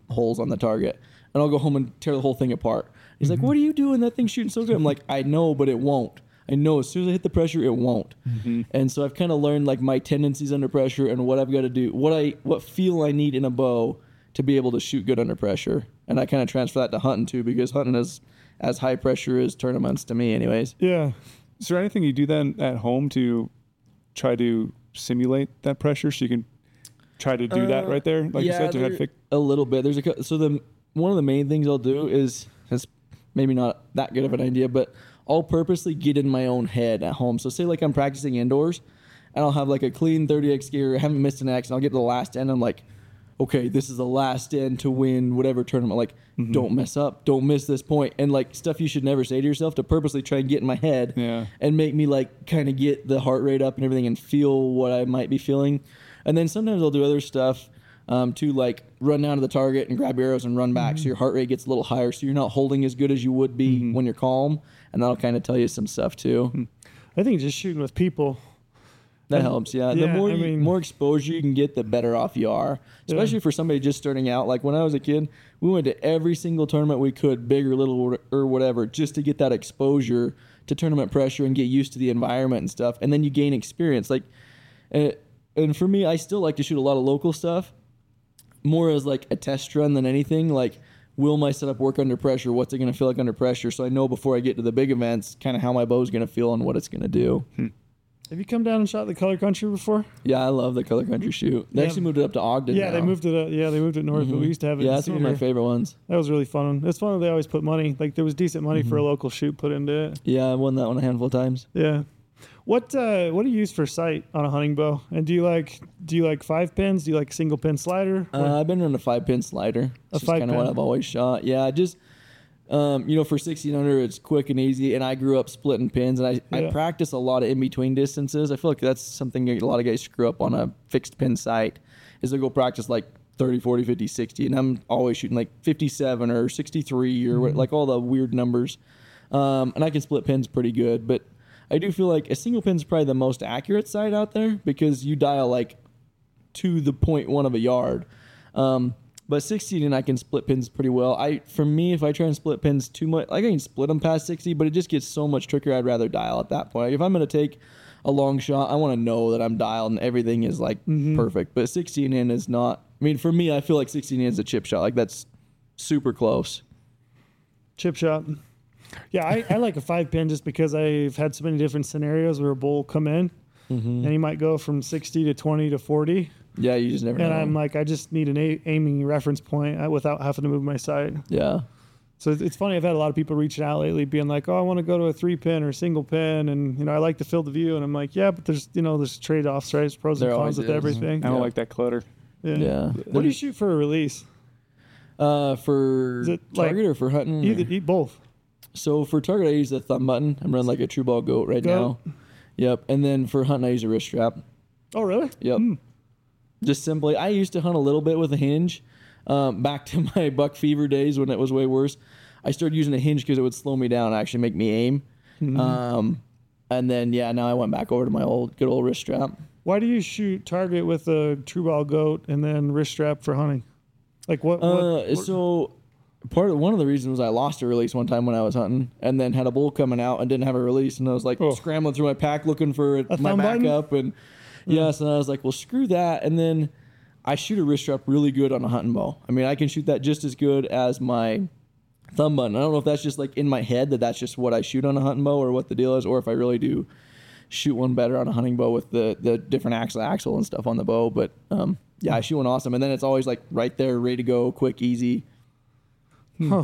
holes on the target, and I'll go home and tear the whole thing apart. He's mm-hmm. like, "What are you doing? That thing's shooting so good." I'm like, "I know, but it won't. I know as soon as I hit the pressure, it won't." Mm-hmm. And so I've kind of learned like my tendencies under pressure and what I've got to do, what I what feel I need in a bow to be able to shoot good under pressure. And I kind of transfer that to hunting too, because hunting is as high pressure as tournaments to me, anyways. Yeah. Is there anything you do then at home to try to simulate that pressure so you can try to do uh, that right there? Like yeah, you said, to have fix- a little bit. There's a so the one of the main things I'll do is it's maybe not that good of an idea, but I'll purposely get in my own head at home. So say like I'm practicing indoors, and I'll have like a clean thirty X gear, I haven't missed an X, and I'll get to the last end. I'm like, okay, this is the last end to win whatever tournament. Like, mm-hmm. don't mess up, don't miss this point, and like stuff you should never say to yourself to purposely try and get in my head yeah. and make me like kind of get the heart rate up and everything and feel what I might be feeling. And then sometimes I'll do other stuff um, to like run down to the target and grab arrows and run back, mm-hmm. so your heart rate gets a little higher, so you're not holding as good as you would be mm-hmm. when you're calm, and that'll kind of tell you some stuff too. I think just shooting with people. That helps, yeah. yeah the more I you, mean, more exposure you can get, the better off you are. Especially yeah. for somebody just starting out. Like when I was a kid, we went to every single tournament we could, big or little or whatever, just to get that exposure to tournament pressure and get used to the environment and stuff. And then you gain experience. Like, and, and for me, I still like to shoot a lot of local stuff, more as like a test run than anything. Like, will my setup work under pressure? What's it going to feel like under pressure? So I know before I get to the big events, kind of how my bow's going to feel and what it's going to do. Hmm. Have you come down and shot the Color Country before? Yeah, I love the Color Country shoot. They yeah. actually moved it up to Ogden. Yeah, now. they moved it. Up, yeah, they moved it north, mm-hmm. but we used to have it. Yeah, in that's one of my favorite ones. That was really fun. It's fun that they always put money. Like there was decent money mm-hmm. for a local shoot put into it. Yeah, I won that one a handful of times. Yeah. What uh, what do you use for sight on a hunting bow? And do you like do you like five pins? Do you like single pin slider? Uh, I've been running a five pin slider. That's kind of what I've always shot. Yeah, just. Um, you know, for sixteen hundred, it's quick and easy, and I grew up splitting pins, and I, yeah. I practice a lot of in-between distances. I feel like that's something a lot of guys screw up on a fixed pin sight, is they go practice like thirty, forty, fifty, sixty, and I'm always shooting like fifty-seven or sixty-three or mm-hmm. like all the weird numbers, um, and I can split pins pretty good, but I do feel like a single pin is probably the most accurate sight out there because you dial like to the point one of a yard. Um, But sixteen and I can split pins pretty well. I for me, if I try and split pins too much, like I can split them past sixty, but it just gets so much trickier. I'd rather dial at that point. Like if I'm going to take a long shot, I want to know that I'm dialed and everything is like mm-hmm. perfect. But sixteen in is not. I mean, for me, I feel like sixteen in is a chip shot. Like that's super close. Chip shot. Yeah, I, I like a five pin just because I've had so many different scenarios where a bull come in mm-hmm. and he might go from sixty to twenty to forty. Yeah, you just never and know. And I'm like, I just need an a- aiming reference point without having to move my sight. Yeah. So it's funny. I've had a lot of people reaching out lately being like, oh, I want to go to a three pin or single pin. And, you know, I like to fill the view. And I'm like, yeah, but there's, you know, there's trade-offs, right? There's pros there and cons with is. everything. I don't yeah. like that clutter. Yeah. yeah. What do you shoot for a release? Uh, for it target like or for hunting? Either, or? eat both. So for target, I use the thumb button. I'm running like a true ball goat right goat. now. Yep. And then for hunting, I use a wrist strap. Oh, really? Yep. Mm. Just simply, I used to hunt a little bit with a hinge. Um, back to my buck fever days when it was way worse. I started using a hinge because it would slow me down and actually make me aim. Mm-hmm. Um, and then, yeah, now I went back over to my old good old wrist strap. Why do you shoot target with a true ball goat and then wrist strap for hunting? Like what? what, uh, what? So part of one of the reasons was I lost a release one time when I was hunting, and then had a bull coming out and didn't have a release, and I was like oh. scrambling through my pack looking for a my backup and. Yes, and I was like, well, screw that. And then I shoot a wrist strap really good on a hunting bow. I mean, I can shoot that just as good as my thumb button. I don't know if that's just like in my head that that's just what I shoot on a hunting bow or what the deal is, or if I really do shoot one better on a hunting bow with the, the different axle axle and stuff on the bow. But um, yeah, I shoot one awesome. And then it's always like right there, ready to go, quick, easy. Huh.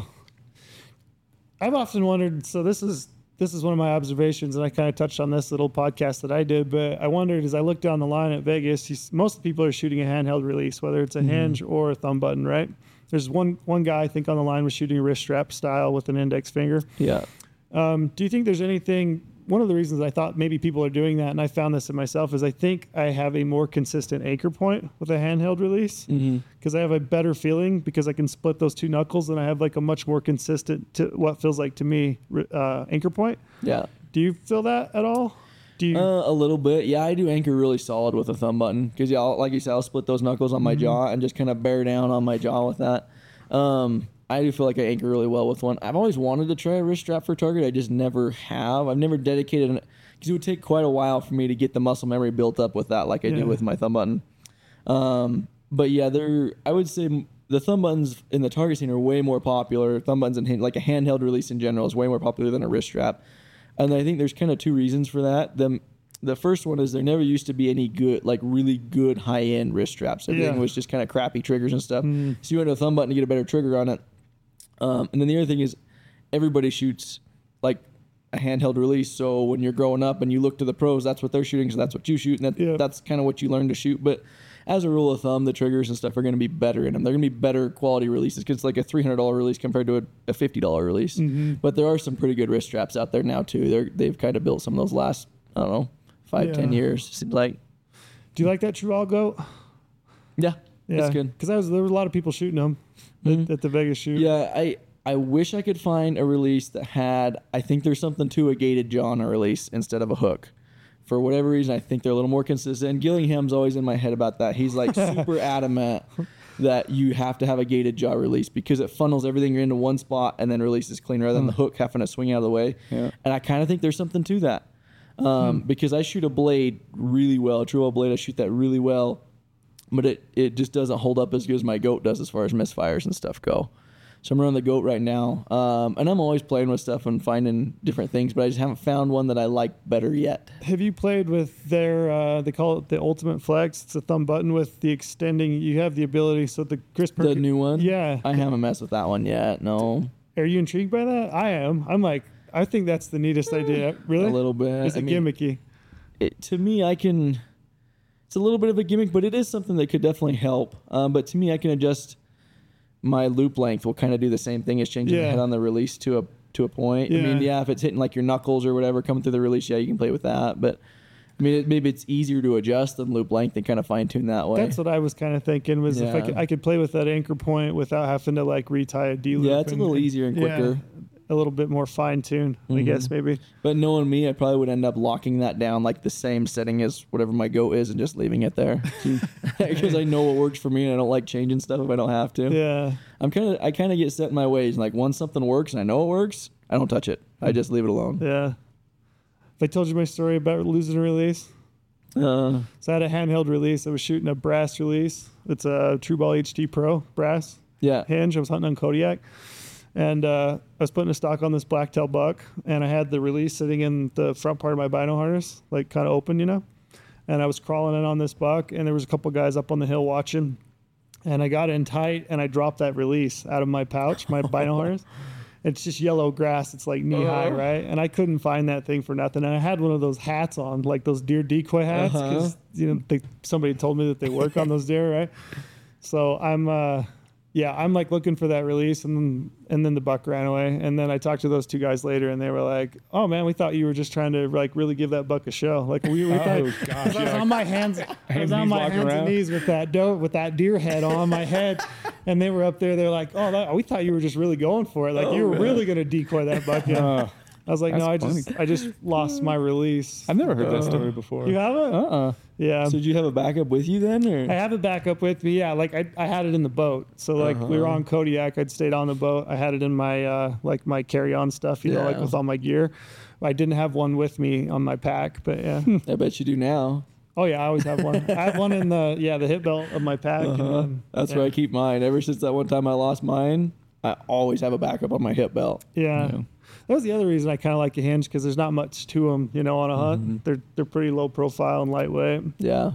I've often wondered, so this is This is one of my observations, and I kind of touched on this little podcast that I did, but I wondered as I looked down the line at Vegas, you, most people are shooting a handheld release, whether it's a mm-hmm. hinge or a thumb button, right? There's one one guy, I think, on the line was shooting a wrist strap style with an index finger. Yeah. Um, do you think there's anything, one of the reasons I thought maybe people are doing that, and I found this in myself, is I think I have a more consistent anchor point with a handheld release because mm-hmm. I have a better feeling because I can split those two knuckles and I have like a much more consistent, to what feels like to me, uh, anchor point. Yeah. Do you feel that at all? Do you? Uh, a little bit. Yeah, I do anchor really solid with a thumb button because, yeah, I'll, like you said, I'll split those knuckles on my mm-hmm. jaw and just kind of bear down on my jaw with that. Um, I do feel like I anchor really well with one. I've always wanted to try a wrist strap for target. I just never have. I've never dedicated an because it would take quite a while for me to get the muscle memory built up with that, like I Yeah. do with my thumb button. Um, but yeah, they're I would say the thumb buttons in the target scene are way more popular. Thumb buttons and hand, like a handheld release in general is way more popular than a wrist strap. And I think there's kind of two reasons for that. The the first one is there never used to be any good, like really good high end wrist straps. Everything Yeah. was just kind of crappy triggers and stuff. Mm. So you went to a thumb button to get a better trigger on it. Um, and then the other thing is everybody shoots like a handheld release. So when you're growing up and you look to the pros, that's what they're shooting. So that's what you shoot. And that, Yeah. that's kind of what you learn to shoot. But as a rule of thumb, the triggers and stuff are going to be better in them. They're going to be better quality releases because it's like a three hundred dollars release compared to a, a fifty dollars release. Mm-hmm. But there are some pretty good wrist straps out there now too. They're, they've kind of built some of those last, I don't know, five, Yeah. ten years. Seems like. Do you like that True All Goat? Yeah, Yeah, it's good. Because was there was a lot of people shooting them Mhm. at, at the Vegas shoot. Yeah, I I wish I could find a release that had. I think there's something to a gated jaw on a release instead of a hook. For whatever reason, I think they're a little more consistent. And Gillingham's always in my head about that. He's like super adamant that you have to have a gated jaw release because it funnels everything into one spot and then releases clean rather than the hook having to swing out of the way. Yeah. And I kind of think there's something to that um, hmm. because I shoot a blade really well, a True All blade. I shoot that really well, but it it just doesn't hold up as good as my Goat does as far as misfires and stuff go. So I'm running the Goat right now, um, and I'm always playing with stuff and finding different things, but I just haven't found one that I like better yet. Have you played with their, uh, they call it the Ultimate Flex? It's a thumb button with the extending, you have the ability, so the Chris The Perkins. new one? Yeah. I haven't messed with that one yet, no. Are you intrigued by that? I am. I'm like, I think that's the neatest idea. Really? A little bit. Is I it mean, gimmicky? It, to me, I can, it's a little bit of a gimmick, but it is something that could definitely help. Um, but to me, I can adjust my loop length will kind of do the same thing as changing Yeah. the head on the release to a to a point. I mean, Yeah. yeah, if it's hitting like your knuckles or whatever coming through the release, yeah, you can play with that. But I mean, it, maybe it's easier to adjust than loop length and kind of fine tune that way. That's what I was kind of thinking was if I Yeah. could, I could play with that anchor point without having to like retie a D loop. Yeah, it's a and- little easier and yeah, quicker. a little bit more fine tuned, I Mhm. guess maybe. But knowing me, I probably would end up locking that down like the same setting as whatever my Goat is and just leaving it there because I know what works for me and I don't like changing stuff if I don't have to. Yeah. I'm kind of I kind of get set in my ways. Like once something works and I know it works, I don't touch it. I just leave it alone. Yeah. If I told you my story about losing a release, Uh, so I had a handheld release. I was shooting a brass release. It's a True Ball H D Pro brass yeah. hinge. I was hunting on Kodiak. And uh, I was putting a stock on this blacktail buck, and I had the release sitting in the front part of my bino harness, like kind of open, you know. And I was crawling in on this buck, and there was a couple guys up on the hill watching. And I got in tight, and I dropped that release out of my pouch, my bino harness. It's just yellow grass. It's like knee high, Uh-huh. right? And I couldn't find that thing for nothing. And I had one of those hats on, like those deer decoy hats, because Uh-huh. you know they, somebody told me that they work on those deer, right? So I'm. Uh, Yeah, I'm like looking for that release, and then and then the buck ran away. And then I talked to those two guys later, and they were like, "Oh man, we thought you were just trying to like really give that buck a show." Like we, we Oh, thought, gosh, 'cause I was yeah. on my hands, I was Hands, on knees my walking hands around. and knees with that doe, with that deer head on my head, and they were up there. They're like, "Oh, that, we thought you were just really going for it. Like you were really gonna decoy that buck." Yeah. Uh, I was like, "No, I that's just funny. I just lost my release." I've never heard that story before. You haven't? Uh-uh. Yeah. So did you have a backup with you then, or? I have a backup with me. Yeah, like I, I had it in the boat. So like we were Uh-huh. on Kodiak. I'd stayed on the boat. I had it in my uh, like my carry-on stuff, you know, like Yeah. with all my gear. I didn't have one with me on my pack, but yeah. I bet you do now. Oh yeah, I always have one. I have one in the yeah the hip belt of my pack. and Uh-huh. then- That's yeah. where I keep mine. Ever since that one time I lost mine, I always have a backup on my hip belt. Yeah. Yeah. That was the other reason I kind of like a hinge because there's not much to them, you know, on a hunt. Mm-hmm. They're they're pretty low profile and lightweight. Yeah.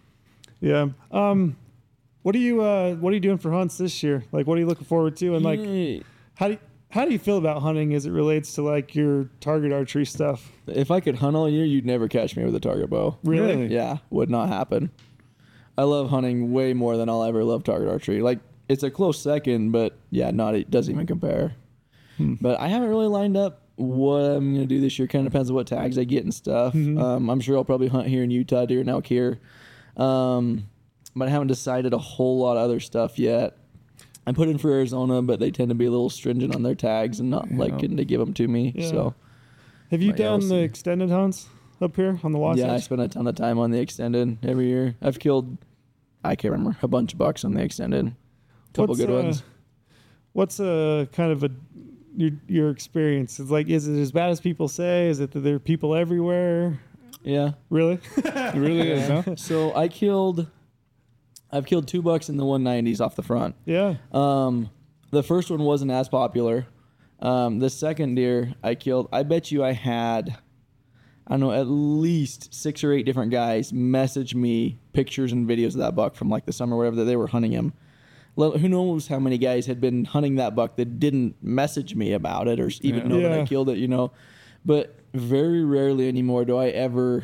Yeah. Um, what are you uh what are you doing for hunts this year? Like, what are you looking forward to? And like, Yay. how do you, how do you feel about hunting as it relates to like your target archery stuff? If I could hunt all year, you'd never catch me with a target bow. Really? Really? Yeah, would not happen. I love hunting way more than I'll ever love target archery. Like it's a close second, but yeah, not it doesn't even compare. Hmm. But I haven't really lined up what I'm gonna do this year. Kind of depends on what tags I get and stuff. Mhm. Um, I'm sure I'll probably hunt here in Utah, deer and elk here. Um, but I haven't decided a whole lot of other stuff yet. I put in for Arizona, but they tend to be a little stringent on their tags and not Yeah. liking to give them to me. Yeah. So Have you But yeah, done we'll the see. extended hunts up here on the Wasatch? yeah, I spend a ton of time on the extended every year. I've killed, I can't remember, a bunch of bucks on the extended. Couple What's, good uh, ones. what's a kind of a your your experience? It's like, is it as bad as people say? Is it that there are people everywhere? Yeah. Really? It really is, huh? So I killed, I've killed two bucks in the one nineties off the front. Yeah. Um, the first one wasn't as popular. Um, the second deer I killed, I bet you I had, I don't know, at least six or eight different guys message me pictures and videos of that buck from like the summer, whatever, that they were hunting him. Well, who knows how many guys had been hunting that buck that didn't message me about it or even Yeah. know that I Yeah. killed it, you know. But very rarely anymore do I ever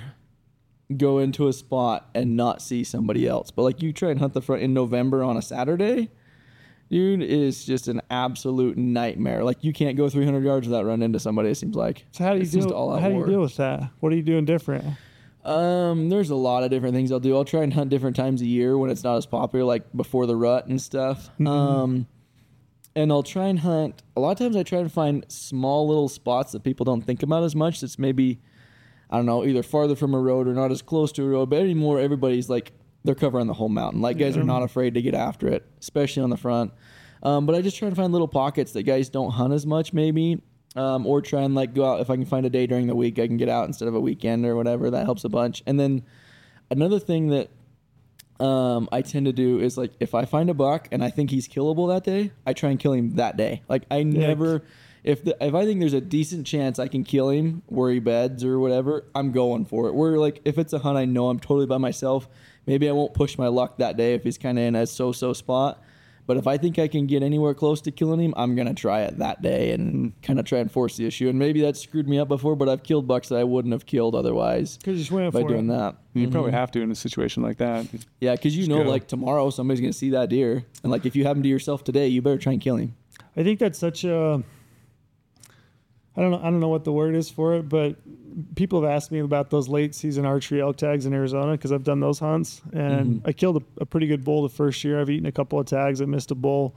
go into a spot and not see somebody else. But like you try and hunt the front in November on a Saturday, dude, it is just an absolute nightmare. Like you can't go three hundred yards without running into somebody, it seems like. So how do you It's just deal? all out How do you war. deal with that? What are you doing different? Um, there's a lot of different things I'll do. I'll try and hunt different times a year when it's not as popular, like before the rut and stuff. Mhm. Um, and I'll try and hunt. A lot of times I try and find small little spots that people don't think about as much. That's maybe, I don't know, either farther from a road or not as close to a road. But anymore, everybody's like, they're covering the whole mountain. Like guys Yeah. are not afraid to get after it, especially on the front. Um, but I just try to find little pockets that guys don't hunt as much, maybe. Um, or try and like go out if I can find a day during the week I can get out instead of a weekend or whatever. That helps a bunch. And then another thing that um, I tend to do is like if I find a buck and I think he's killable that day, I try and kill him that day. Like I never, if the, if I think there's a decent chance I can kill him where he beds or whatever, I'm going for it. Where like if it's a hunt I know I'm totally by myself, maybe I won't push my luck that day if he's kind of in a so-so spot. But if I think I can get anywhere close to killing him, I'm going to try it that day and kind of try and force the issue. And maybe that screwed me up before, but I've killed bucks that I wouldn't have killed otherwise Because you just went by for doing it. that. You probably Mhm. have to in a situation like that. Yeah, because you Just know, go. like tomorrow somebody's going to see that deer. And like if you have him to yourself today, you better try and kill him. I think that's such a. I don't know. I don't know what the word is for it, but people have asked me about those late season archery elk tags in Arizona because I've done those hunts, and Mhm. I killed a, a pretty good bull the first year. I've eaten a couple of tags. I missed a bull.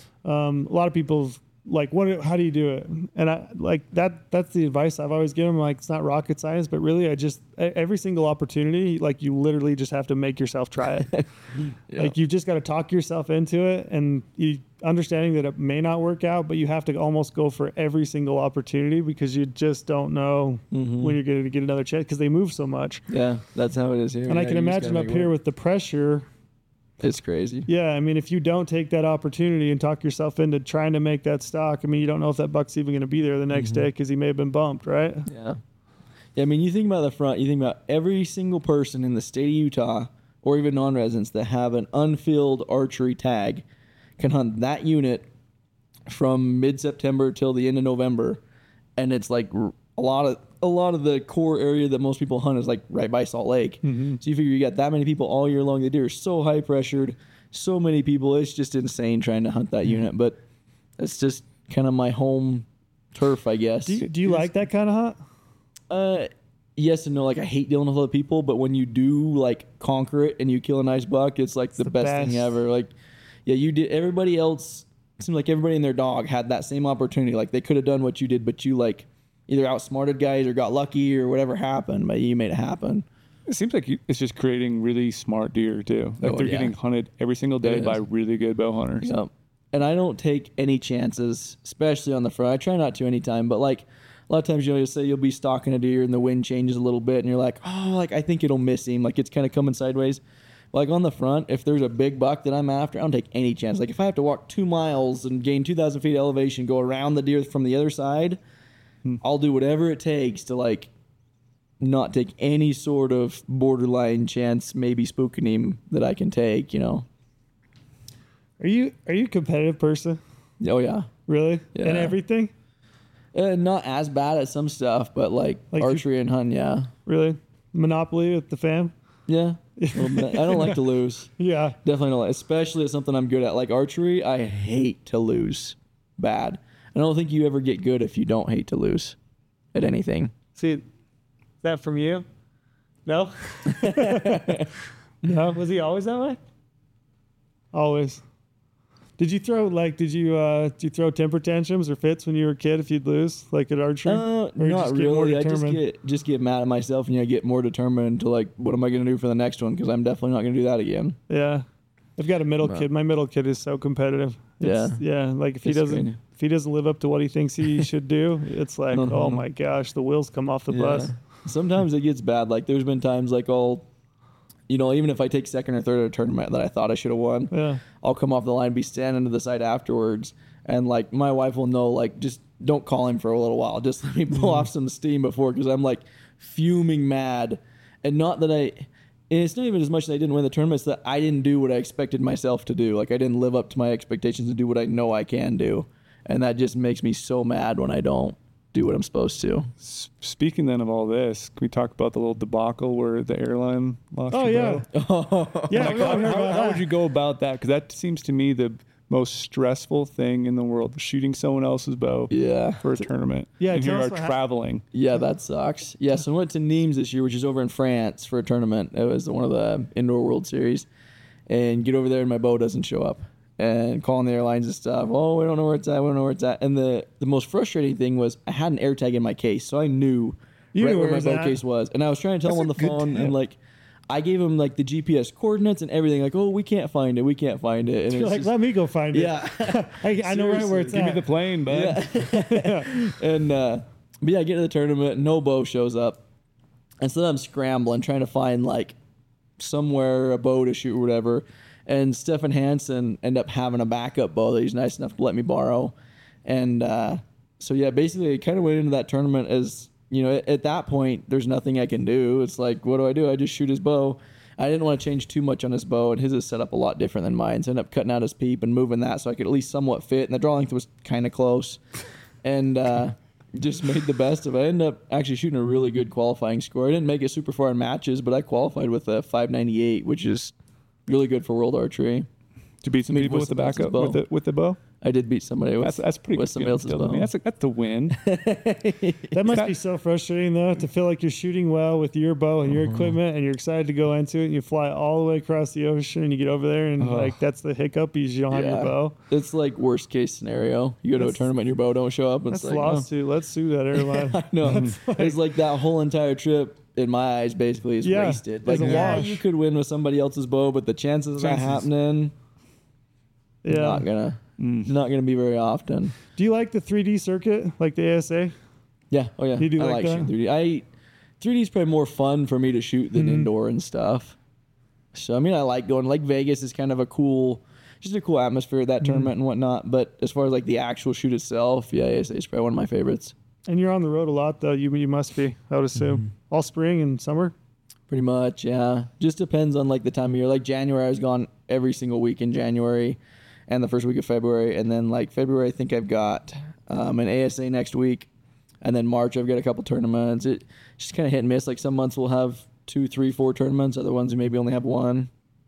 Um, a lot of people like, what? How do you do it? And I like that. That's the advice I've always given. Like, it's not rocket science, but really, I just e- every single opportunity, like you literally just have to make yourself try it. Yeah. Like you just got to talk yourself into it, and you understanding that it may not work out, but you have to almost go for every single opportunity because you just don't know Mhm. when you're going to get another chance because they move so much. Yeah, that's how it is here. And I Yeah, can you just imagine gotta up make it here work. with the pressure. It's crazy. Yeah, I mean, if you don't take that opportunity and talk yourself into trying to make that stock, I mean, you don't know if that buck's even going to be there the next Mhm. day because he may have been bumped, right? Yeah. Yeah, I mean, you think about the front, you think about every single person in the state of Utah or even non-residents that have an unfilled archery tag can hunt that unit from mid-September till the end of November, and it's like r- a lot of a lot of the core area that most people hunt is like right by Salt Lake. Mm-hmm. So you figure you got that many people all year long. The deer are so high pressured, so many people. It's just insane trying to hunt that unit, but it's just kind of my home turf, I guess. Do you, do you like that kind of hunt? Uh, yes and no. Like I hate dealing with other people, but when you do like conquer it and you kill a nice buck, it's like the, the best, best. thing ever. Like, yeah, you did. Everybody else it seemed like everybody and their dog had that same opportunity. Like they could have done what you did, but you like either outsmarted guys or got lucky or whatever happened, but you made it happen. It seems like you- it's just creating really smart deer too. Like Oh, they're yeah. getting hunted every single day It by is. really good bow hunters. Yep. And I don't take any chances, especially on the front. I try not to anytime, but like a lot of times, you know, you'll say you'll be stalking a deer and the wind changes a little bit and you're like, oh, like I think it'll miss him. Like it's kind of coming sideways. Like on the front, if there's a big buck that I'm after, I don't take any chance. Like if I have to walk two miles and gain two thousand feet elevation, go around the deer from the other side, Hmm. I'll do whatever it takes to like not take any sort of borderline chance, maybe spooking him that I can take, you know? Are you are you a competitive person? Oh, yeah. Really? Yeah. And everything? Uh, not as bad at some stuff, but like, Like you- archery and hunting, yeah. Really? Monopoly with the fam? Yeah. a little bit. I don't like to lose. Yeah. Definitely don't like, especially at something I'm good at. Like archery, I hate to lose bad. I don't think you ever get good if you don't hate to lose at anything. See, is that from you? No? No? Was he always that way? Always. Did you throw like did you uh did you throw temper tantrums or fits when you were a kid if you'd lose like at archery? Uh, Or you not just get more really. I just determined? get just get mad at myself and I get more determined to like, what am I going to do for the next one? Because I'm definitely not going to do that again. Yeah. I've got a middle Right. kid. My middle kid is so competitive. It's, yeah. Like if he It's doesn't, crazy. if he doesn't live up to what he thinks he should do, it's like, No, no, oh no. my gosh, the wheels come off the Yeah. bus. Sometimes it gets bad. Like there's been times like I'll, you know, even if I take second or third at a tournament that I thought I should have won, Yeah. I'll come off the line, be standing to the side afterwards, and like my wife will know, like just don't call him for a little while, just let me blow off some steam before, because I'm like fuming mad, and not that I, and it's not even as much that I didn't win the tournament, it's that I didn't do what I expected myself to do. Like I didn't live up to my expectations and do what I know I can do, and that just makes me so mad when I don't do what I'm supposed to. S- Speaking then of all this, can we talk about the little debacle where the airline lost? Oh your yeah. bow? Yeah. Like, we all how, heard how- about how that. would you go about that? Because that seems to me the most stressful thing in the world: shooting someone else's bow Yeah. for a tournament. Yeah, and tell here you us are what hap- traveling. Yeah, that sucks. Yeah, so I went to Nimes this year, which is over in France, for a tournament. It was one of the indoor World Series. And get over there and my bow doesn't show up. And calling the airlines and stuff. Oh, we don't know where it's at. We don't know where it's at. And the, the most frustrating thing was I had an air tag in my case, so I knew You right knew where where my it was bow at. case was. And I was trying to tell That's him on a the good phone, tip. and like I gave him like the G P S coordinates and everything. Like, oh, we can't find it. We can't find it. And You're it's like, just, let me go find it. yeah. I, I know right where it's Give me at. the plane, bud. Yeah. and uh, but yeah, I get to the tournament, no bow shows up, and so then I'm scrambling trying to find like somewhere a bow to shoot or whatever. And Stefan Hansen ended up having a backup bow that he's nice enough to let me borrow, and uh, so yeah, basically I kind of went into that tournament as, you know, at, at that point there's nothing I can do. It's like, what do I do? I just shoot his bow. I didn't want to change too much on his bow, and his is set up a lot different than mine. So I ended up cutting out his peep and moving that so I could at least somewhat fit. And the draw length was kind of close, and uh, just made the best of it. I ended up actually shooting a really good qualifying score. I didn't make it super far in matches, but I qualified with a five ninety-eight, which is really good for World Archery. To beat some I mean, people with the with somebody backup else's with the with the bow. I did beat somebody with That's that's pretty with good somebody else's still to bow. me. That's a, that's the win. That must be so frustrating though, to feel like you're shooting well with your bow and your Uh-huh. equipment, and you're excited to go into it, and you fly all the way across the ocean, and you get over there, and Ugh. like that's the hiccup, is you don't have your Yeah. bow. It's like worst case scenario. You go to a That's- tournament and your bow don't show up. It's That's like, a oh. lawsuit. Let's sue that airline. I know. It's like that whole entire trip, in my eyes, basically is Yeah, wasted. it's Like, a yeah, wash. you could win with somebody else's bow, but the chances of that Chances. happening, Yeah. not gonna, not gonna be very often. Do you like the three D circuit, like the A S A? Yeah. Oh yeah. You do I like like that? shooting three D. I three D is probably more fun for me to shoot than Mhm. indoor and stuff. So I mean, I like going. Like Vegas is kind of a cool, just a cool atmosphere at that Mm-hmm. tournament and whatnot. But as far as like the actual shoot itself, yeah, A S A is probably one of my favorites. And you're on the road a lot, though. You you must be, I would assume, Mm-hmm. all spring and summer. Pretty much, yeah. Just depends on like the time of year. Like January, I was gone every single week in January, and the first week of February, and then like February, I think I've got um, an A S A next week, and then March I've got a couple tournaments. It just kind of hit and miss. Like some months we'll have two, three, four tournaments. Other ones we maybe only have one.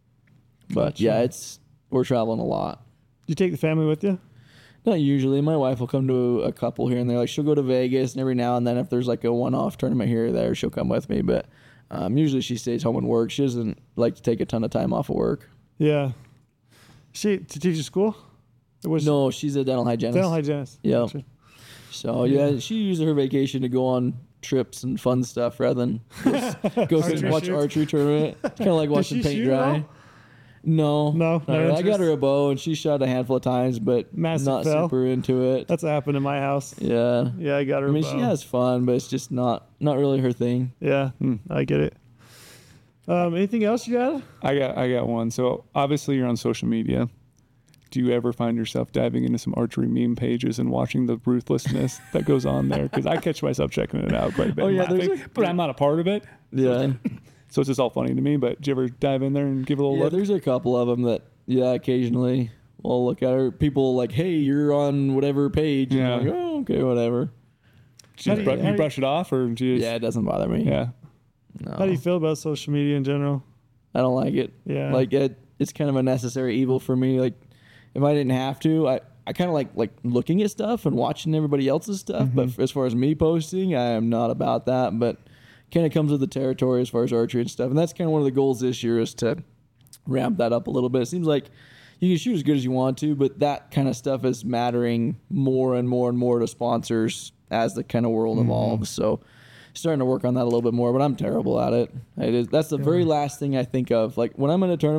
But Gotcha. yeah, it's we're traveling a lot. Do you take the family with you? Not usually. My wife will come to a couple here and there. Like she'll go to Vegas, and every now and then, if there's like a one-off tournament here or there, she'll come with me. But um, usually she stays home and works. She doesn't like to take a ton of time off of work. Yeah. She to teach at school? Or was No, she's a dental hygienist. dental hygienist. Yeah. Gotcha. So yeah, she uses her vacation to go on trips and fun stuff rather than just go sit Archery and watch shoots? archery tournament. Kind of like Does watching she paint shoot at dry. all? No, No, not no really. I got interest? her a bow and she shot a handful of times, but Massive not fail. super into it. That's what happened in my house. Yeah. Yeah, I got her. I mean, a she bow. has fun, but it's just not not really her thing. Yeah, I get it. Um, anything else you got? I got I got one. So obviously you're on social media. Do you ever find yourself diving into some archery meme pages and watching the ruthlessness that goes on there? Because I catch myself checking it out quite a bit, Oh, and yeah, there's laughing, a- but I'm not a part of it. Yeah. So it's just all funny to me. But do you ever dive in there and give it a little Yeah, look? there's a couple of them that, yeah, occasionally we'll look at her. People like, hey, you're on whatever page. And Yeah. I'm like, oh, okay, whatever. Do you, How do you- bru- how you do brush it off, or do you? Yeah, it doesn't bother me. Yeah. No. How do you feel about social media in general? I don't like it. Yeah. Like it, it's kind of a necessary evil for me. Like if I didn't have to, I, I kind of like like looking at stuff and watching everybody else's stuff. But Mm-hmm. as far as me posting, I am not about that. But kind of comes with the territory as far as archery and stuff. And that's kind of one of the goals this year is to ramp that up a little bit. It seems like you can shoot as good as you want to, but that kind of stuff is mattering more and more and more to sponsors as the kind of world Mm-hmm. evolves. So starting to work on that a little bit more, but I'm terrible at it. It is, that's the very last thing I think of. Like when I'm in a tournament,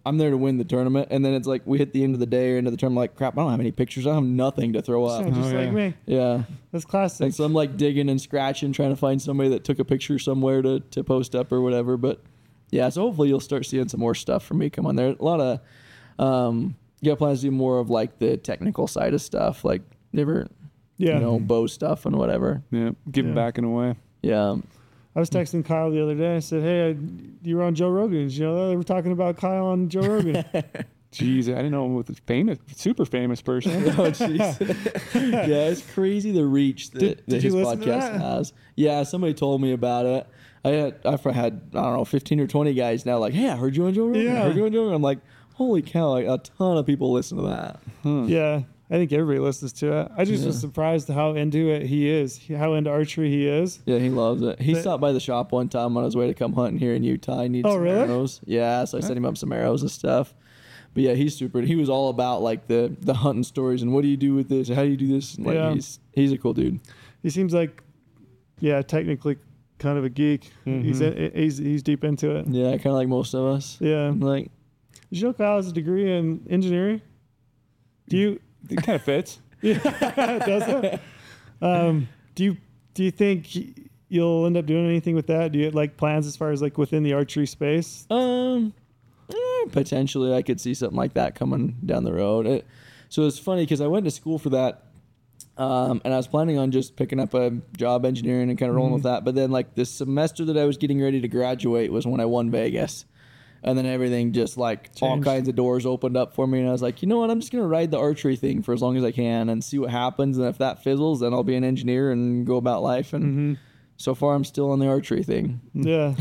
I'm there to win the tournament, and then it's like we hit the end of the day or end of the tournament, like crap, I don't have any pictures, I have nothing to throw up. So just Oh, like yeah. me. Yeah, That's classic. and so I'm like digging and scratching, trying to find somebody that took a picture somewhere to to post up or whatever. But yeah, so hopefully you'll start seeing some more stuff from me come on there. A lot of um, you got plans to do more of like the technical side of stuff, like different, yeah. you know, bow stuff and whatever. Yeah, giving Yeah. back in a way. Yeah. I was texting Kyle the other day. I said, "Hey, I, you were on Joe Rogan's. You know, they were talking about Kyle on Joe Rogan." Jeez, I didn't know him with a famous, super famous person. Oh jeez. Yeah, it's crazy the reach that, Did- that did his you listen to podcast that? has. Yeah, somebody told me about it. I had I've had I don't know fifteen or twenty guys now like, hey, I heard you on Joe Rogan. I Yeah. heard you on Joe Rogan. I'm like, holy cow! Like, a ton of people listen to that. Yeah, I think everybody listens to it. I just was Yeah. surprised how into it he is, how into archery he is. Yeah, he loves it. He But- stopped by the shop one time on his way to come hunting here in Utah. He needed Oh, some really? arrows. Yeah, so I sent him up some arrows and stuff. But yeah, he's super. He was all about like the the hunting stories and what do you do with this? How do you do this? And, like Yeah. he's he's a cool dude. He seems like, yeah, technically kind of a geek. He's Mhm. he's he's deep into it. Yeah, kind of like most of us. Yeah. Like, Did you know Kyle has a degree in engineering? Do you? It kind of fits. Yeah, does it? Um, do you do you think you'll end up doing anything with that? Do you have, like plans as far as like within the archery space? um, eh, potentially I could see something like that coming down the road. It, so it's funny because I went to school for that. Um, and I was planning on just picking up a job engineering and kind of rolling with that. But then, like, the semester that I was getting ready to graduate was when I won Vegas. And then everything just, like, all Changed. kinds of doors opened up for me. And I was like, you know what? I'm just going to ride the archery thing for as long as I can and see what happens. And if that fizzles, then I'll be an engineer and go about life. And Mm-hmm. so far, I'm still on the archery thing. Yeah,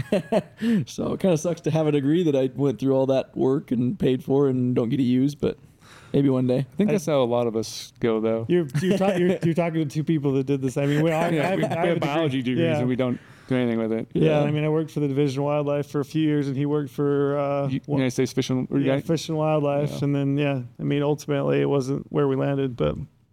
So it kind of sucks to have a degree that I went through all that work and paid for and don't get to use. But maybe one day. I think that's how a lot of us go, though. you're you're, ta- you're you're talking to two people that did this. I mean, we, I, Yeah, I, we, have, we I have have a degree. biology degrees Yeah. and we don't do anything with it. Yeah, I mean, I worked for the Division of Wildlife for a few years, and he worked for uh, U- wa- United States Fish and or yeah, yeah, Fish and Wildlife, Yeah. and then yeah, I mean, ultimately, it wasn't where we landed, but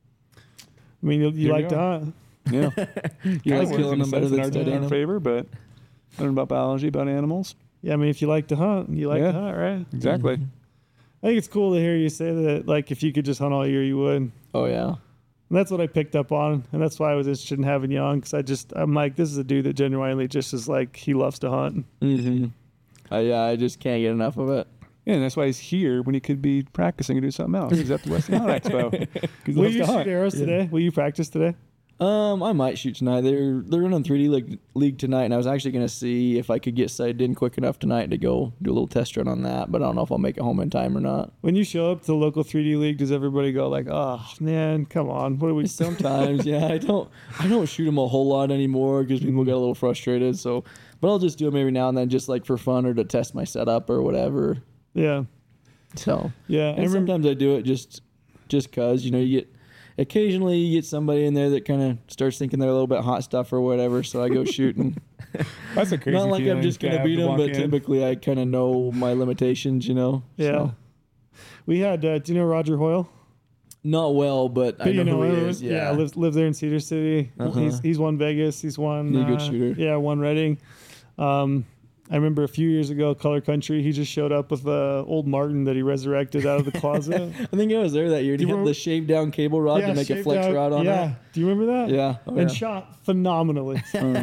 I mean, you, you Here we like to are. hunt. yeah. You like like killing them better in than our, in studying our them. favor, but learn about biology, about animals. Yeah, I mean, if you like to hunt, you like Yeah. to hunt, right? Exactly. I think it's cool to hear you say that. Like, if you could just hunt all year, you would. And Oh, yeah. that's what I picked up on, and that's why I was interested in having you on, because I just, I'm like, this is a dude that genuinely just is like, he loves to hunt. Mm-hmm. Uh, yeah, I just can't get enough of it. Yeah, and that's why he's here when he could be practicing and doing something else. He's at the Western Hunt Expo. He Will loves you to shoot hunt. arrows today? Will you practice today? Um, I might shoot tonight. They're they're running three D league, league tonight, and I was actually gonna see if I could get sighted in quick enough tonight to go do a little test run on that. But I don't know if I'll make it home in time or not. When you show up to the local three D league, does everybody go like, "Oh man, come on, what do we?" Sometimes, yeah, I don't I don't shoot them a whole lot anymore because people get a little frustrated. So, but I'll just do them every now and then, just like for fun or to test my setup or whatever. Yeah, So, yeah. I and remember. sometimes I do it just just cause you know you get. Occasionally, you get somebody in there that kind of starts thinking they're a little bit hot stuff or whatever, so I go shooting. That's a crazy Not like I'm feeling just to gonna have beat to them, walk but in. typically I kind of know my limitations, you know. Yeah, So, we had. Uh, do you know Roger Hoyle? not well, but, I But know, you know who he him. is. Yeah, Yeah, lives lives there in Cedar City. Uh-huh. He's he's won Vegas. He's won. He's a good uh, shooter. Yeah, won Reading. Um, I remember a few years ago, Color Country. He just showed up with a old Martin that he resurrected out of the closet. I think I was there that year. Did You he have were- the shaved down cable rod to make a shaved flex out- rod on yeah. it? Do you remember that? Yeah, oh, and yeah. shot phenomenally.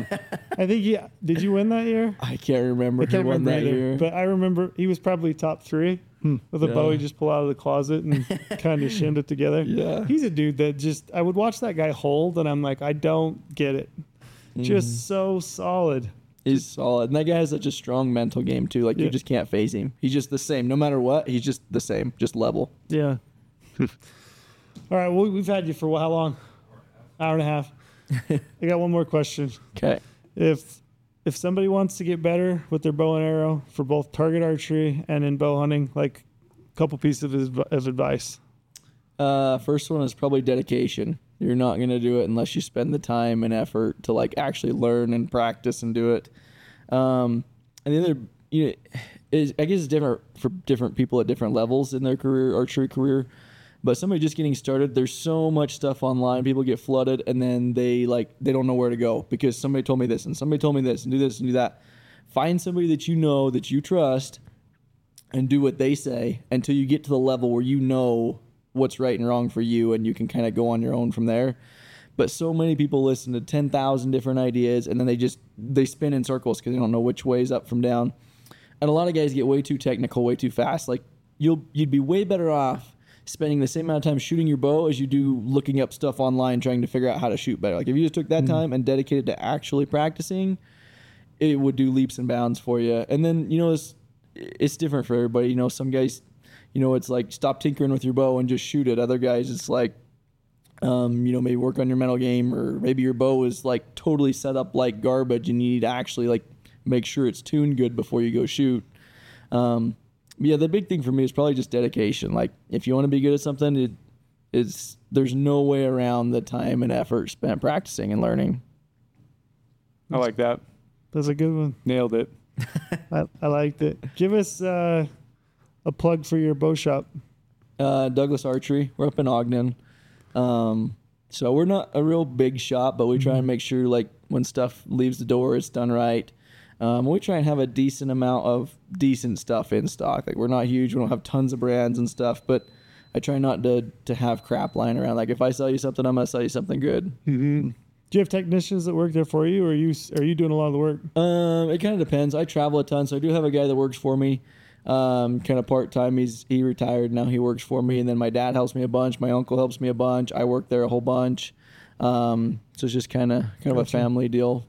I think he did. You win that year? I can't remember I can't who won remember that either, year. but I remember he was probably top three with a Yeah. bow he just pulled out of the closet and kind of shinned it together. Yeah. He's a dude that just I would watch that guy hold and I'm like, I don't get it. Mm-hmm. Just so solid. He's solid, and that guy has such a strong mental game too. Like Yeah. you just can't phase him. He's just the same, no matter what. He's just the same, just level. Yeah. All right. Well, we've had you for how long? Hour and a half. I got one more question. Okay. If if somebody wants to get better with their bow and arrow for both target archery and in bow hunting, like a couple pieces of, adv- of advice. Uh, first one is probably dedication. You're not gonna do it unless you spend the time and effort to like actually learn and practice and do it. Um, and the other, you know, is I guess it's different for different people at different levels in their career, archery career. But somebody just getting started, there's so much stuff online. People get flooded, and then they like they don't know where to go because somebody told me this and somebody told me this and do this and do that. Find somebody that you know that you trust, and do what they say until you get to the level where you know what's right and wrong for you, and you can kind of go on your own from there. But so many people listen to ten thousand different ideas, and then they just they spin in circles because they don't know which way is up from down. And a lot of guys get way too technical, way too fast. Like you'll you'd be way better off spending the same amount of time shooting your bow as you do looking up stuff online trying to figure out how to shoot better. Like if you just took that mm-hmm. time and dedicated to actually practicing, it would do leaps and bounds for you. And then, you know, it's it's different for everybody. You know, some guys, you know, it's like stop tinkering with your bow and just shoot it. Other guys, it's like, um, you know, maybe work on your mental game, or maybe your bow is like totally set up like garbage and you need to actually like make sure it's tuned good before you go shoot. Um, yeah, the big thing for me is probably just dedication. Like if you want to be good at something, it, it's there's no way around the time and effort spent practicing and learning. I like that. That's a good one. Nailed it. I, I liked it. Give us uh, a plug for your bow shop. Uh, Douglas Archery. We're up in Ogden. Um, so we're not a real big shop, but we try and make sure like when stuff leaves the door, it's done right. Um, we try and have a decent amount of decent stuff in stock. Like we're not huge. We don't have tons of brands and stuff, but I try not to, to have crap lying around. Like if I sell you something, I'm going to sell you something good. Mm-hmm. Do you have technicians that work there for you, or are you are you doing a lot of the work? Um, it kind of depends. I travel a ton, so I do have a guy that works for me, um, kind of part time. He's he retired now. He works for me, and then my dad helps me a bunch. My uncle helps me a bunch. I work there a whole bunch. Um, so it's just kind of kind of gotcha. a family deal.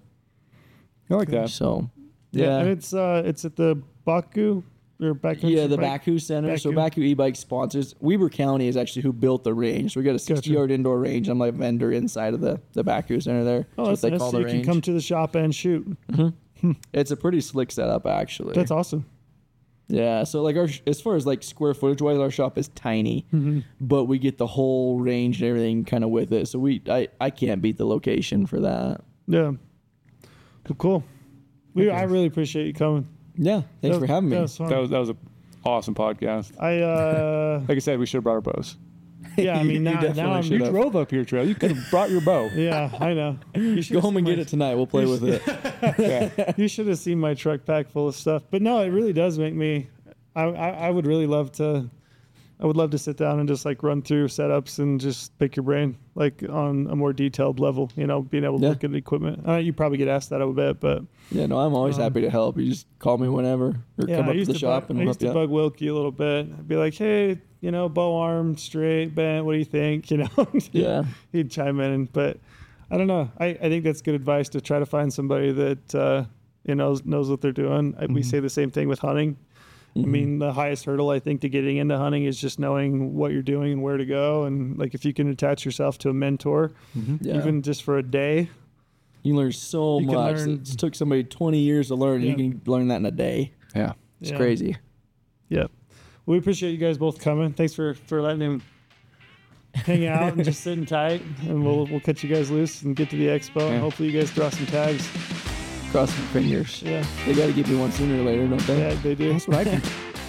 I like that. So yeah, yeah. and it's uh it's at the Baku. Or yeah, the bike? Baku Center. Baku. So Baku e-bike sponsors. Weber County is actually who built the range. So we got a sixty-yard gotcha. indoor range. I'm like a vendor inside of the, the Baku Center there. Oh, that's, that's what they call so the range. You can come to the shop and shoot. Mm-hmm. It's a pretty slick setup, actually. That's awesome. Yeah, so like our as far as like square footage wise, our shop is tiny, mm-hmm. but we get the whole range and everything kind of with it. So we I, I can't beat the location for that. Yeah. Well, cool. We okay. I really appreciate you coming. Yeah, thanks that, for having me. That was, that was that was an awesome podcast. I uh, like I said, we should have brought our bows. Yeah, I mean, now, you, now I'm, you drove up here, Trail. You could have brought your bow. Yeah, I know. You should go home and my, get it tonight. We'll play with it. Yeah. You should have seen my truck pack full of stuff. But no, it really does make me. I, I I would really love to. I would love to sit down and just like run through setups and just pick your brain like on a more detailed level. You know, being able to yeah. look at the equipment. Uh, you probably get asked that a bit, but yeah, no, I'm always um, happy to help. You just call me whenever, or yeah, come I up to the to shop bug, and I used help to you bug Wilkie a little bit. I'd be like, hey, you know, bow arm straight, bent. What do you think? You know, yeah, he'd chime in, but I don't know. I, I think that's good advice to try to find somebody that uh, you know knows what they're doing. Mm-hmm. We say the same thing with hunting. Mm-hmm. I mean, the highest hurdle, I think, to getting into hunting is just knowing what you're doing and where to go. And, like, if you can attach yourself to a mentor, mm-hmm. yeah. even just for a day. You learn so you much. Learn, it took somebody twenty years to learn. Yeah. You can learn that in a day. Yeah. It's yeah. crazy. Yeah. We appreciate you guys both coming. Thanks for, for letting him hang out and just sitting tight. And we'll we'll cut you guys loose and get to the expo. Yeah. And hopefully you guys draw some tags. Cross my fingers. Yeah. They got to give me one sooner or later, don't they? Yeah, they do. That's what I think.